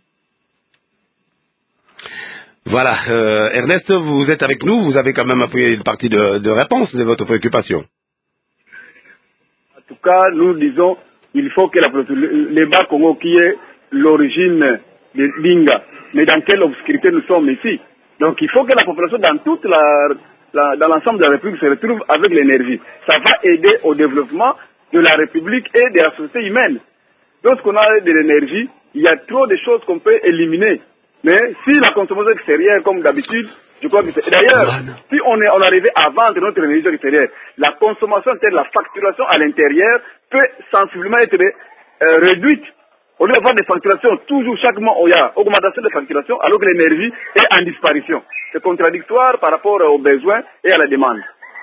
Voilà, Ernest, vous êtes avec nous, vous avez quand même appuyé une partie de réponse de votre préoccupation. En tout cas, nous disons, il faut que les Bas-Congo qui est l'origine de l'Inga, mais dans quelle obscurité nous sommes ici. Donc il faut que la population dans toute dans l'ensemble de la République se retrouve avec l'énergie. Ça va aider au développement de la République et de la société humaine. Lorsqu'on a de l'énergie, il y a trop de choses qu'on peut éliminer. Mais si la consommation extérieure, comme d'habitude, je crois que c'est... D'ailleurs, si on arrivait à vendre notre énergie extérieure, la consommation, c'est-à-dire la facturation à l'intérieur, peut sensiblement être réduite. Au lieu d'avoir des facturations, toujours chaque mois, il y a augmentation des facturations, alors que l'énergie est en disparition. C'est contradictoire par rapport aux besoins et à la demande.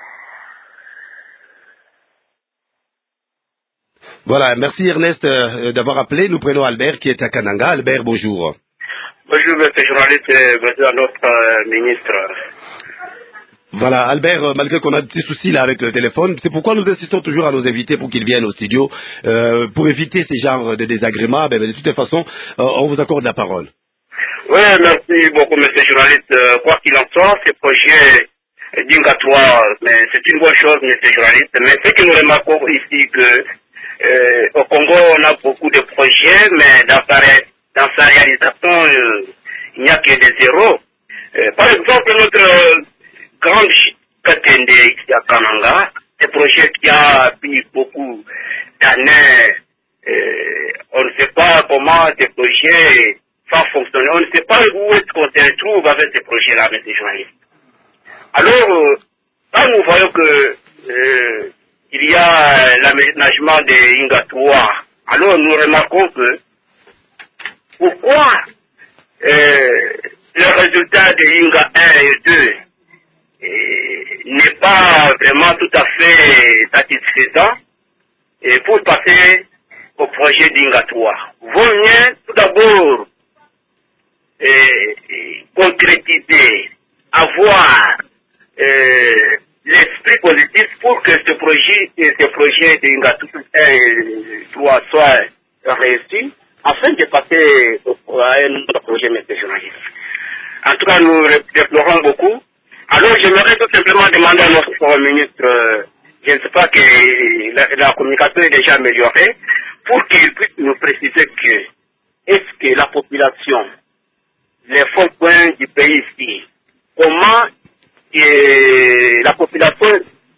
Voilà, merci Ernest d'avoir appelé. Nous prenons Albert qui est à Kananga. Albert, bonjour. Bonjour, monsieur journaliste, bonjour à notre ministre. Voilà, Albert, malgré qu'on a des soucis là avec le téléphone, c'est pourquoi nous insistons toujours à nos invités pour qu'ils viennent au studio, pour éviter ces genres de désagréments. De toute façon, on vous accorde la parole. Oui, merci beaucoup, monsieur journaliste. Quoi qu'il en soit, ce projet d'Inga 3, mais c'est une bonne chose, monsieur journaliste. Mais ce que nous remarquons ici, que au Congo, on a beaucoup de projets, mais dans sa réalisation, il il n'y a que des zéros. Par exemple, notre grande Katende ici à Kananga, un projet qui a pris beaucoup d'années. On ne sait pas comment ces projets vont fonctionner. On ne sait pas où est-ce qu'on se retrouve avec ces projets-là, mes journalistes. Alors, quand nous voyons que il y a l'aménagement de Inga 3, alors nous remarquons que pourquoi le résultat de Inga 1 et 2 n'est pas vraiment tout à fait satisfaisant et pour passer au projet d'Inga 3. Vaut mieux tout d'abord concrétiser, avoir l'esprit positif pour que ce projet d'Inga 3 soit réussi afin de passer à un autre projet, monsieur journaliste. En tout cas, nous déplorons beaucoup. Alors, j'aimerais tout simplement demander à notre ministre, je ne sais pas que la communication est déjà améliorée, pour qu'il puisse nous préciser que est-ce que la population, les fonds points du pays ici, comment la population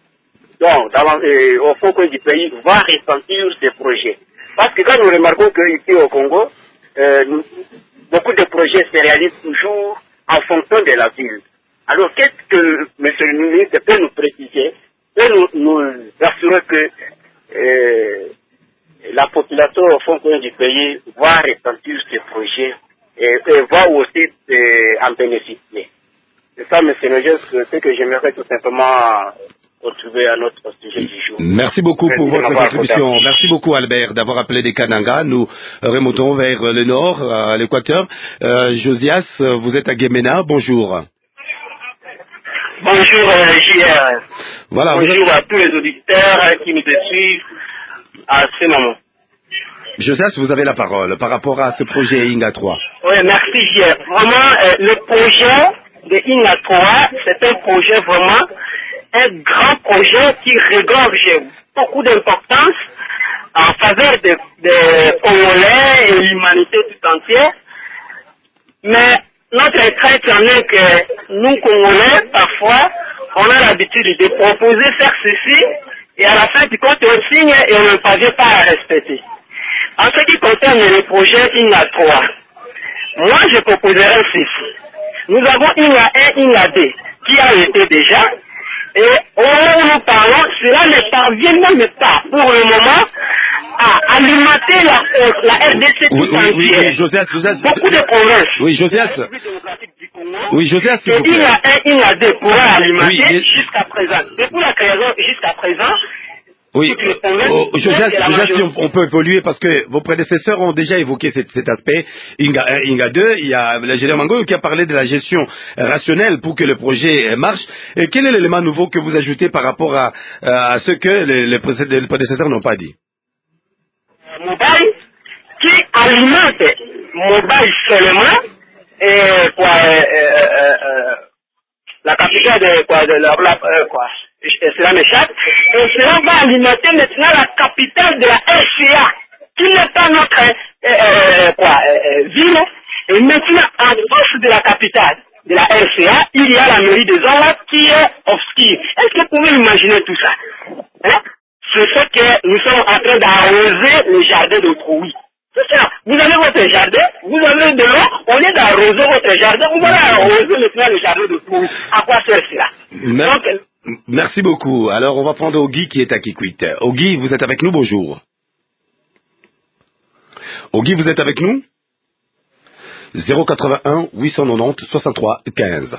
au fond coin du pays va ressentir ces projets. Parce que quand nous remarquons qu'ici au Congo, beaucoup de projets se réalisent toujours en fonction de la ville. Alors qu'est-ce que M. le ministre peut nous préciser, peut nous assurer que la population au fond coin du pays va ressentir ces projets et va aussi en bénéficier. C'est ça, M. le ministre, ce que j'aimerais tout simplement retrouver à notre sujet du jour. Merci beaucoup pour votre contribution. Merci beaucoup, Albert, d'avoir appelé des Kananga. Nous remontons vers le nord, à l'équateur. Josias, vous êtes à Guémena. Bonjour. Bonjour, JR. Voilà, bonjour à tous les auditeurs qui nous suivent à ce moment. Josias, vous avez la parole par rapport à ce projet Inga 3. Oui, merci, JR. Vraiment, le projet de Inga 3, c'est un projet vraiment, un grand projet qui regorge beaucoup d'importance en faveur des Congolais et l'humanité tout entière. Mais notre crainte en est que nous, Congolais, parfois, on a l'habitude de proposer faire ceci, et à la fin du compte, on signe et on ne parvient pas à respecter. En ce qui concerne le projet INGA 3, moi je proposerais ceci. Nous avons INGA 1, INGA 2 qui a été déjà, et au moment où nous parlons, cela ne parvient même pas pour le moment à alimenter la RDC tout entière. Oui, Josias, beaucoup de provinces. Oui, Josias. Oui, Josias, s'il vous plaît. INGA 1, INGA 2 pourra alimenter jusqu'à présent. Depuis la création jusqu'à présent, oui, Josias, on peut évoluer parce que vos prédécesseurs ont déjà évoqué cet aspect. Inga 1, Inga 2, il y a l'ingénieur Mango qui a parlé de la gestion rationnelle pour que le projet marche. Et quel est l'élément nouveau que vous ajoutez par rapport à ce que les prédécesseurs n'ont pas dit? Mobile qui alimente Mobile seulement et la capitale cela m'échappe, et cela va alimenter maintenant la capitale de la RCA, qui n'est pas notre ville, et maintenant en face de la capitale de la RCA, il y a la mairie de Zola qui est obscure. Est-ce que vous pouvez imaginer tout ça? Hein? C'est ce que nous sommes en train d'arroser le jardin d'autrui. C'est ça. Vous avez votre jardin, vous avez de l'eau, au lieu d'arroser votre jardin, vous allez arroser maintenant le jardin d'autrui. À quoi sert cela? Merci beaucoup. Alors, on va prendre Ogi qui est à Kikwit. Ogi, vous êtes avec nous, bonjour. Ogi, vous êtes avec nous? 081 890 63 15.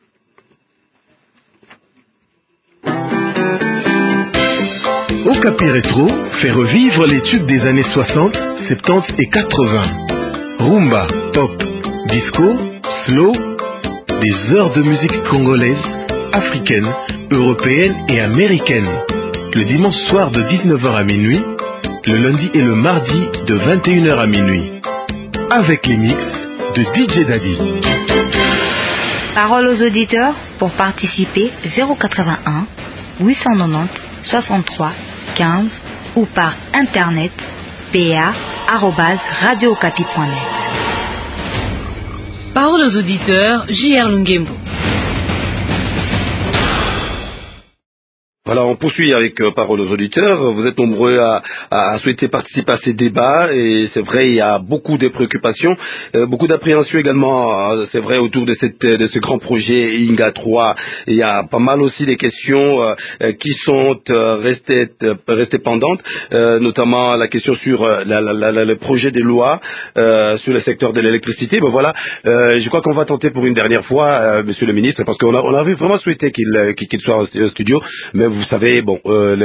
Okapi Rétro fait revivre les tubes des années 60, 70 et 80. Rumba, pop, disco, slow, des heures de musique congolaise, africaine, européenne et américaine. Le dimanche soir de 19h à minuit, le lundi et le mardi de 21h à minuit. Avec les mix de DJ Daddy. Parole aux auditeurs pour participer 081 890 63 15 ou par internet pa@radiookapi.net. Parole aux auditeurs, J.R. Lungembo. Voilà, on poursuit avec parole aux auditeurs. Vous êtes nombreux à souhaiter participer à ces débats et c'est vrai, il y a beaucoup de préoccupations, beaucoup d'appréhension également, c'est vrai, autour de ce grand projet INGA 3. Il y a pas mal aussi des questions qui sont restées pendantes, notamment la question sur le projet de loi sur le secteur de l'électricité. Ben voilà, je crois qu'on va tenter pour une dernière fois, Monsieur le ministre, parce qu'on avait vraiment souhaité qu'il soit au studio, mais vous savez, bon,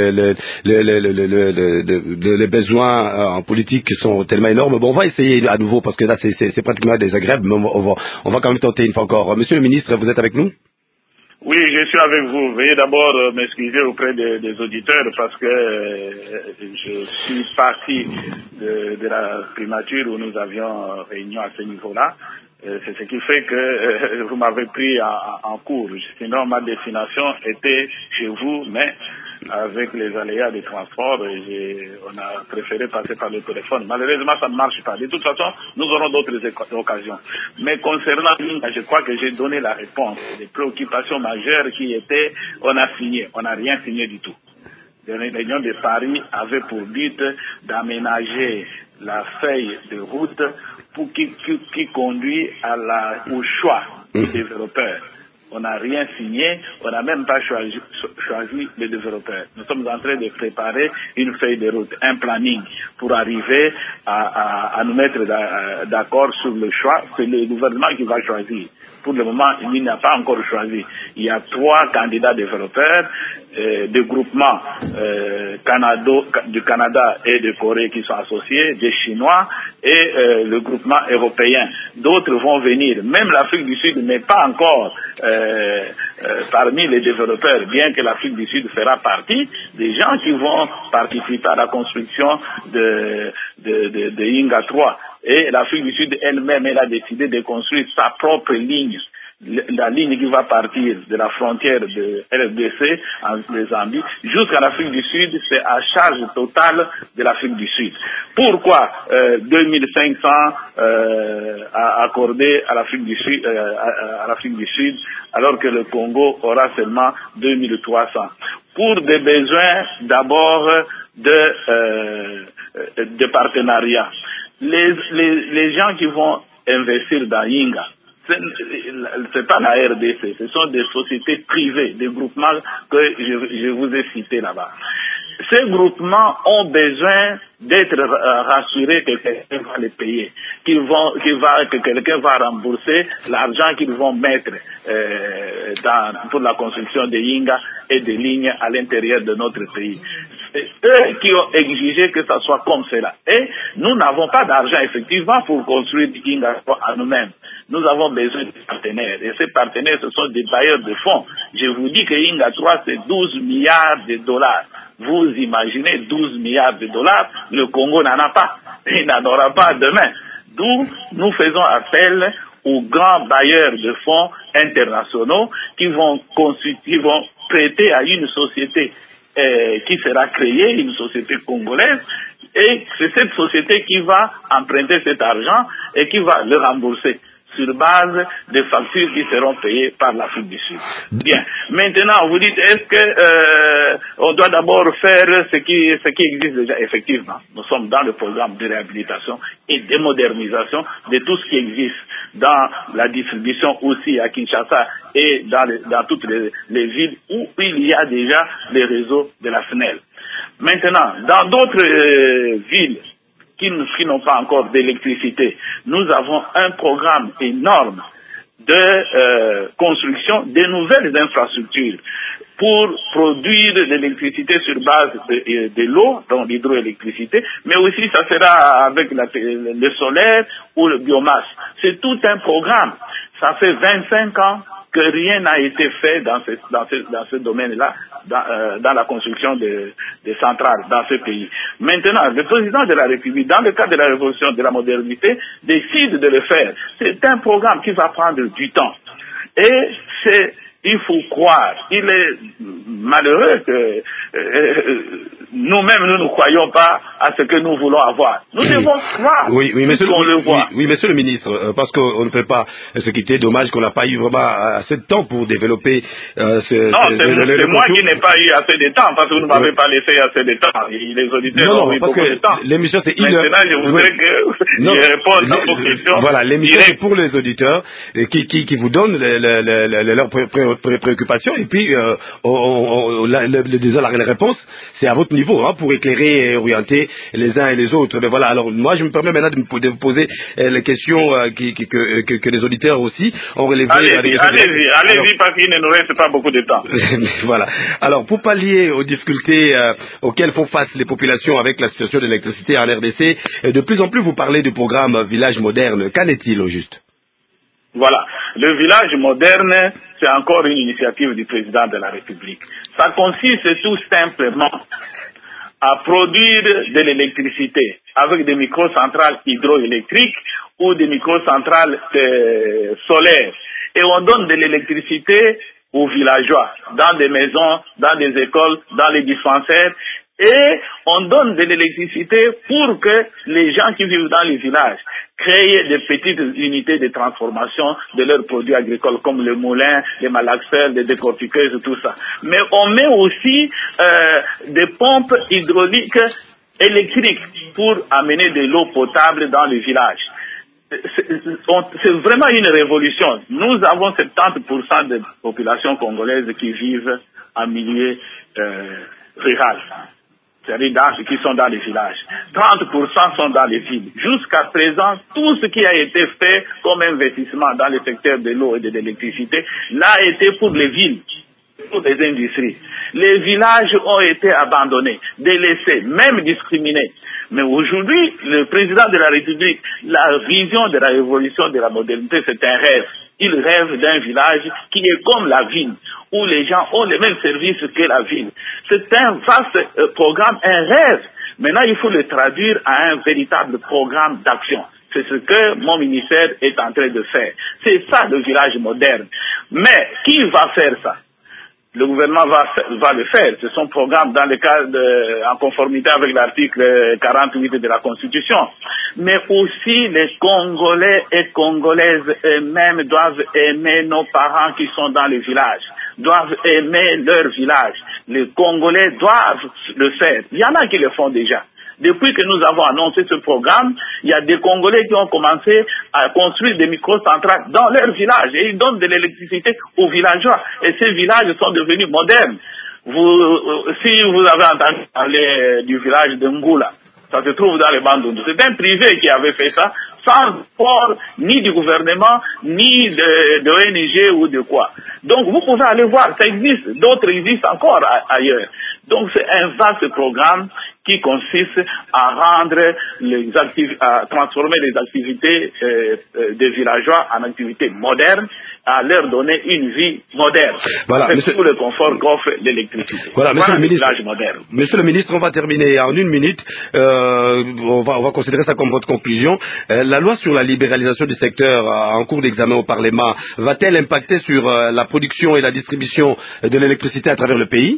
les besoins en politique sont tellement énormes. Bon, on va essayer à nouveau parce que là, c'est pratiquement désagréable, mais on va quand même tenter une fois encore. Monsieur le ministre, vous êtes avec nous? Oui, je suis avec vous. Veuillez d'abord m'excuser auprès des auditeurs parce que je suis parti de la primature où nous avions réunion à ce niveau-là. C'est ce qui fait que vous m'avez pris en cours. Sinon, ma destination était chez vous, mais avec les aléas des transports, on a préféré passer par le téléphone. Malheureusement, ça ne marche pas. De toute façon, nous aurons d'autres occasions. Mais concernant l'INGA, je crois que j'ai donné la réponse. Les préoccupations majeures qui étaient, on a signé. On n'a rien signé du tout. La réunion de Paris avait pour but d'aménager la feuille de route pour qui conduit au choix des développeurs. On n'a rien signé, on n'a même pas choisi les développeurs. Nous sommes en train de préparer une feuille de route, un planning pour arriver à nous mettre d'accord sur le choix. C'est le gouvernement qui va choisir. Pour le moment, il n'a pas encore choisi. Il y a 3 candidats développeurs, des groupements du Canada et de Corée qui sont associés, des Chinois et le groupement européen. D'autres vont venir. Même l'Afrique du Sud n'est pas encore parmi les développeurs, bien que l'Afrique du Sud fera partie des gens qui vont participer à la construction de INGA 3. Et l'Afrique du Sud elle-même, elle a décidé de construire sa propre ligne. La ligne qui va partir de la frontière de LFDC en Zambie jusqu'à l'Afrique du Sud, c'est à charge totale de l'Afrique du Sud. Pourquoi 2500 accordés à l'Afrique du Sud, alors que le Congo aura seulement 2300? Pour des besoins d'abord de partenariat. Les gens qui vont investir dans INGA, c'est pas la RDC, ce sont des sociétés privées, des groupements que je vous ai cités là-bas. Ces groupements ont besoin d'être rassurés que quelqu'un va les payer, que quelqu'un va rembourser l'argent qu'ils vont mettre pour la construction des INGA et des lignes à l'intérieur de notre pays. C'est eux qui ont exigé que ça soit comme cela. Et nous n'avons pas d'argent effectivement pour construire des INGA à nous-mêmes. Nous avons besoin de partenaires. Et ces partenaires, ce sont des bailleurs de fonds. Je vous dis que INGA 3, c'est 12 milliards de dollars. Vous imaginez 12 milliards de dollars, le Congo n'en a pas. Il n'en aura pas demain. D'où nous faisons appel aux grands bailleurs de fonds internationaux qui vont prêter à une société qui sera créée, une société congolaise, et c'est cette société qui va emprunter cet argent et qui va le rembourser sur base des factures qui seront payées par l'Afrique du Sud. Bien. Maintenant, vous dites, est-ce que on doit d'abord faire ce qui existe déjà? Effectivement, nous sommes dans le programme de réhabilitation et de modernisation de tout ce qui existe dans la distribution aussi à Kinshasa et dans toutes les villes où il y a déjà les réseaux de la SNEL. Maintenant, dans d'autres villes qui n'ont pas encore d'électricité, nous avons un programme énorme de construction de nouvelles infrastructures pour produire de l'électricité sur base de l'eau, donc l'hydroélectricité, mais aussi ça sera avec le solaire ou le biomasse. C'est tout un programme. Ça fait 25 ans que rien n'a été fait dans ce domaine-là, dans la construction des centrales dans ce pays. Maintenant, le président de la République, dans le cadre de la révolution de la modernité, décide de le faire. C'est un programme qui va prendre du temps. Et il faut croire. Il est malheureux que nous-mêmes, nous ne croyons pas à ce que nous voulons avoir. Nous devons croire qu'on le voit. Oui, monsieur le ministre, parce qu'on ne peut pas se quitter. Dommage qu'on n'a pas eu vraiment assez de temps pour développer Non, c'est moi qui n'ai pas eu assez de temps, parce que vous ne m'avez pas laissé assez de temps. Les auditeurs ont eu beaucoup de temps. L'émission, c'est Maintenant, je voudrais que je réponde à vos questions. Voilà, l'émission, c'est pour les auditeurs qui vous donnent leurs préoccupations, et puis la réponse, c'est à votre niveau, hein, pour éclairer et orienter les uns et les autres. Mais voilà, alors moi, je me permets maintenant de vous poser les questions que les auditeurs aussi ont relevées. Allez-y, parce qu'il ne nous reste pas beaucoup de temps. Voilà. Alors, pour pallier aux difficultés auxquelles font face les populations avec la situation de l'électricité en RDC, de plus en plus vous parlez du programme Village Moderne. Qu'en est-il au juste? Voilà. Le village moderne, c'est encore une initiative du président de la République. Ça consiste tout simplement à produire de l'électricité avec des microcentrales hydroélectriques ou des microcentrales solaires. Et on donne de l'électricité aux villageois, dans des maisons, dans des écoles, dans les dispensaires. Et on donne de l'électricité pour que les gens qui vivent dans les villages créent des petites unités de transformation de leurs produits agricoles, comme le moulin, les malaxeurs, les décortiqueuses, tout ça. Mais on met aussi des pompes hydrauliques électriques pour amener de l'eau potable dans les villages. C'est vraiment une révolution. Nous avons 70% de la population congolaise qui vivent en milieu rural. C'est-à-dire qui sont dans les villages. 30% sont dans les villes. Jusqu'à présent, tout ce qui a été fait comme investissement dans le secteur de l'eau et de l'électricité l'a été pour les villes, pour les industries. Les villages ont été abandonnés, délaissés, même discriminés. Mais aujourd'hui, le président de la République, la vision de la révolution de la modernité, c'est un rêve. Il rêve d'un village qui est comme la ville, où les gens ont les mêmes services que la ville. C'est un vaste programme, un rêve. Maintenant, il faut le traduire à un véritable programme d'action. C'est ce que mon ministère est en train de faire. C'est ça le village moderne. Mais qui va faire ça? Le gouvernement va le faire. C'est son programme dans le cadre en conformité avec l'article 48 de la Constitution. Mais aussi les Congolais et Congolaises eux-mêmes doivent aimer nos parents qui sont dans les villages, doivent aimer leur village. Les Congolais doivent le faire. Il y en a qui le font déjà. Depuis que nous avons annoncé ce programme, il y a des Congolais qui ont commencé à construire des microcentrales dans leur village et ils donnent de l'électricité aux villageois. Et ces villages sont devenus modernes. Si vous avez entendu parler du village de Ngoula, ça se trouve dans les Bandundu. C'est un privé qui avait fait ça, sans support ni du gouvernement, ni de ONG ou de quoi. Donc vous pouvez aller voir, ça existe. D'autres existent encore ailleurs. Donc c'est un vaste programme qui consiste à rendre à transformer les activités des villageois en activités modernes, à leur donner une vie moderne. Voilà, c'est tout le confort qu'offre l'électricité. Voilà, monsieur le ministre. Village moderne. Monsieur le ministre, on va terminer en une minute. On va considérer ça comme votre conclusion. La loi sur la libéralisation du secteur en cours d'examen au Parlement va-t-elle impacter sur la production et la distribution de l'électricité à travers le pays?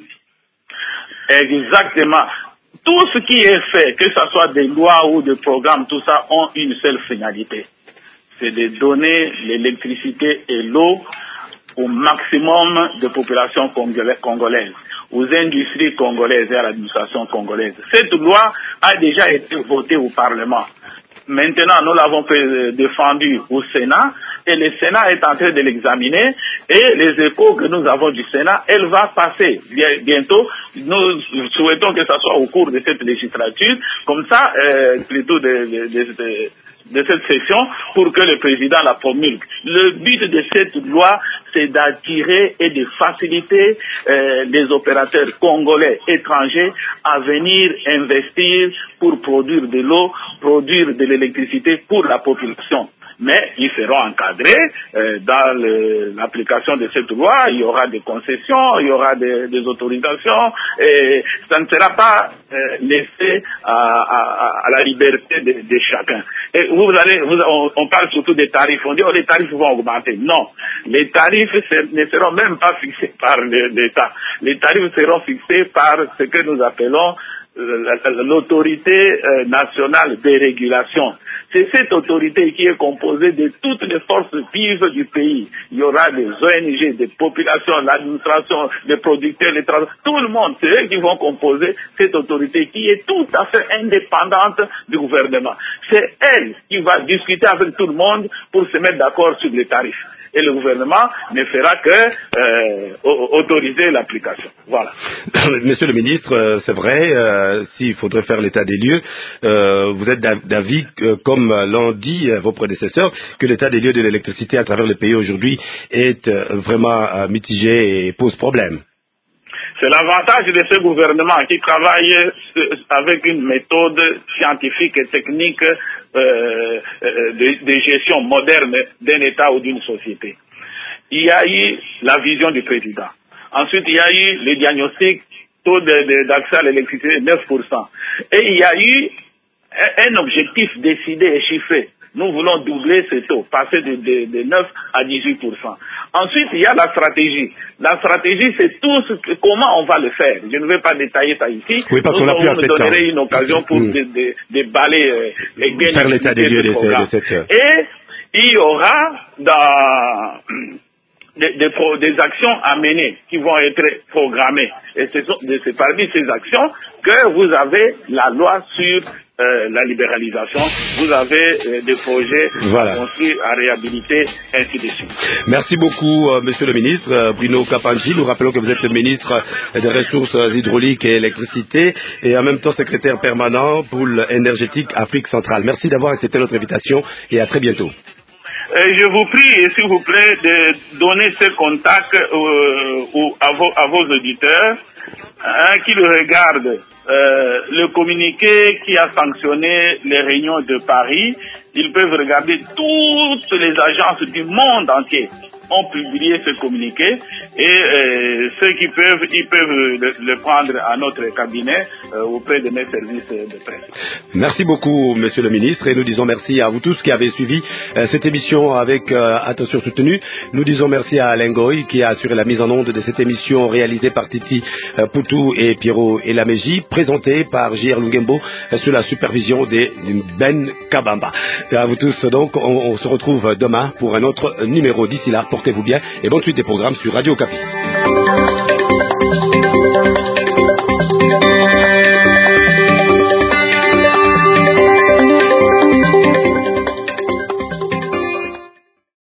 Exactement. Tout ce qui est fait, que ce soit des lois ou des programmes, tout ça ont une seule finalité. C'est de donner l'électricité et l'eau au maximum de populations congolaises, aux industries congolaises et à l'administration congolaise. Cette loi a déjà été votée au Parlement. Maintenant, nous l'avons défendue au Sénat et le Sénat est en train de l'examiner et les échos que nous avons du Sénat, elle va passer bientôt. Nous souhaitons que ça soit au cours de cette législature, comme ça, plutôt de cette session, pour que le président la promulgue. Le but de cette loi, c'est d'attirer et de faciliter les opérateurs congolais étrangers à venir investir pour produire de l'eau, produire de l'électricité pour la population. mais ils seront encadrés dans l'application de cette loi. Il y aura des concessions, il y aura des autorisations, et ça ne sera pas laissé à la liberté de chacun. Et on parle surtout des tarifs. On dit les tarifs vont augmenter. Non, les tarifs ne seront même pas fixés par l'État. Les tarifs seront fixés par ce que nous appelons l'autorité nationale de régulation. C'est cette autorité qui est composée de toutes les forces vives du pays. Il y aura des ONG, des populations, l'administration, les producteurs, les travailleurs, tout le monde. C'est eux qui vont composer cette autorité qui est tout à fait indépendante du gouvernement. C'est elle qui va discuter avec tout le monde pour se mettre d'accord sur les tarifs. Et le gouvernement ne fera que autoriser l'application. Voilà. Monsieur le ministre, c'est vrai, s'il faudrait faire l'état des lieux, vous êtes d'avis, comme l'ont dit vos prédécesseurs, que l'état des lieux de l'électricité à travers le pays aujourd'hui est vraiment mitigé et pose problème. C'est l'avantage de ce gouvernement qui travaille avec une méthode scientifique et technique de gestion moderne d'un État ou d'une société. Il y a eu la vision du président. Ensuite, il y a eu le diagnostic taux d'accès à l'électricité de 9%. Et il y a eu un objectif décidé et chiffré. Nous voulons doubler ce taux, passer de 9 à 18%. Ensuite, il y a la stratégie. La stratégie, c'est comment on va le faire. Je ne vais pas détailler ça ici. Oui, parce qu'on a plus assez de temps. Nous donnerez une occasion pour déballer et bien faire l'état des lieux de cette heure. Et il y aura des actions à mener qui vont être programmées. Et c'est parmi ces actions que vous avez la loi sur la libéralisation, vous avez des projets à construire, à réhabiliter, ainsi de suite. Merci beaucoup, monsieur le ministre Bruno Kapanji. Nous rappelons que vous êtes le ministre des Ressources hydrauliques et électricité et en même temps secrétaire permanent pour l'énergétique Afrique centrale. Merci d'avoir accepté notre invitation et à très bientôt. Je vous prie, s'il vous plaît, de donner ce contact à vos auditeurs qui le regardent. Le communiqué qui a sanctionné les réunions de Paris, ils peuvent regarder toutes les agences du monde entier ont publié ce communiqué et ceux qui peuvent, ils peuvent le prendre à notre cabinet auprès de mes services de presse. Merci beaucoup, monsieur le ministre, et nous disons merci à vous tous qui avez suivi cette émission avec attention soutenue. Nous disons merci à Alain Goy qui a assuré la mise en onde de cette émission réalisée par Titi Poutou et Pierrot Elameji, présentée par J.R. Lungembo sous la supervision de Ben Kabamba. Et à vous tous, donc, on se retrouve demain pour un autre numéro. D'ici là, portez-vous bien et bonne suite des programmes sur Radio Okapi.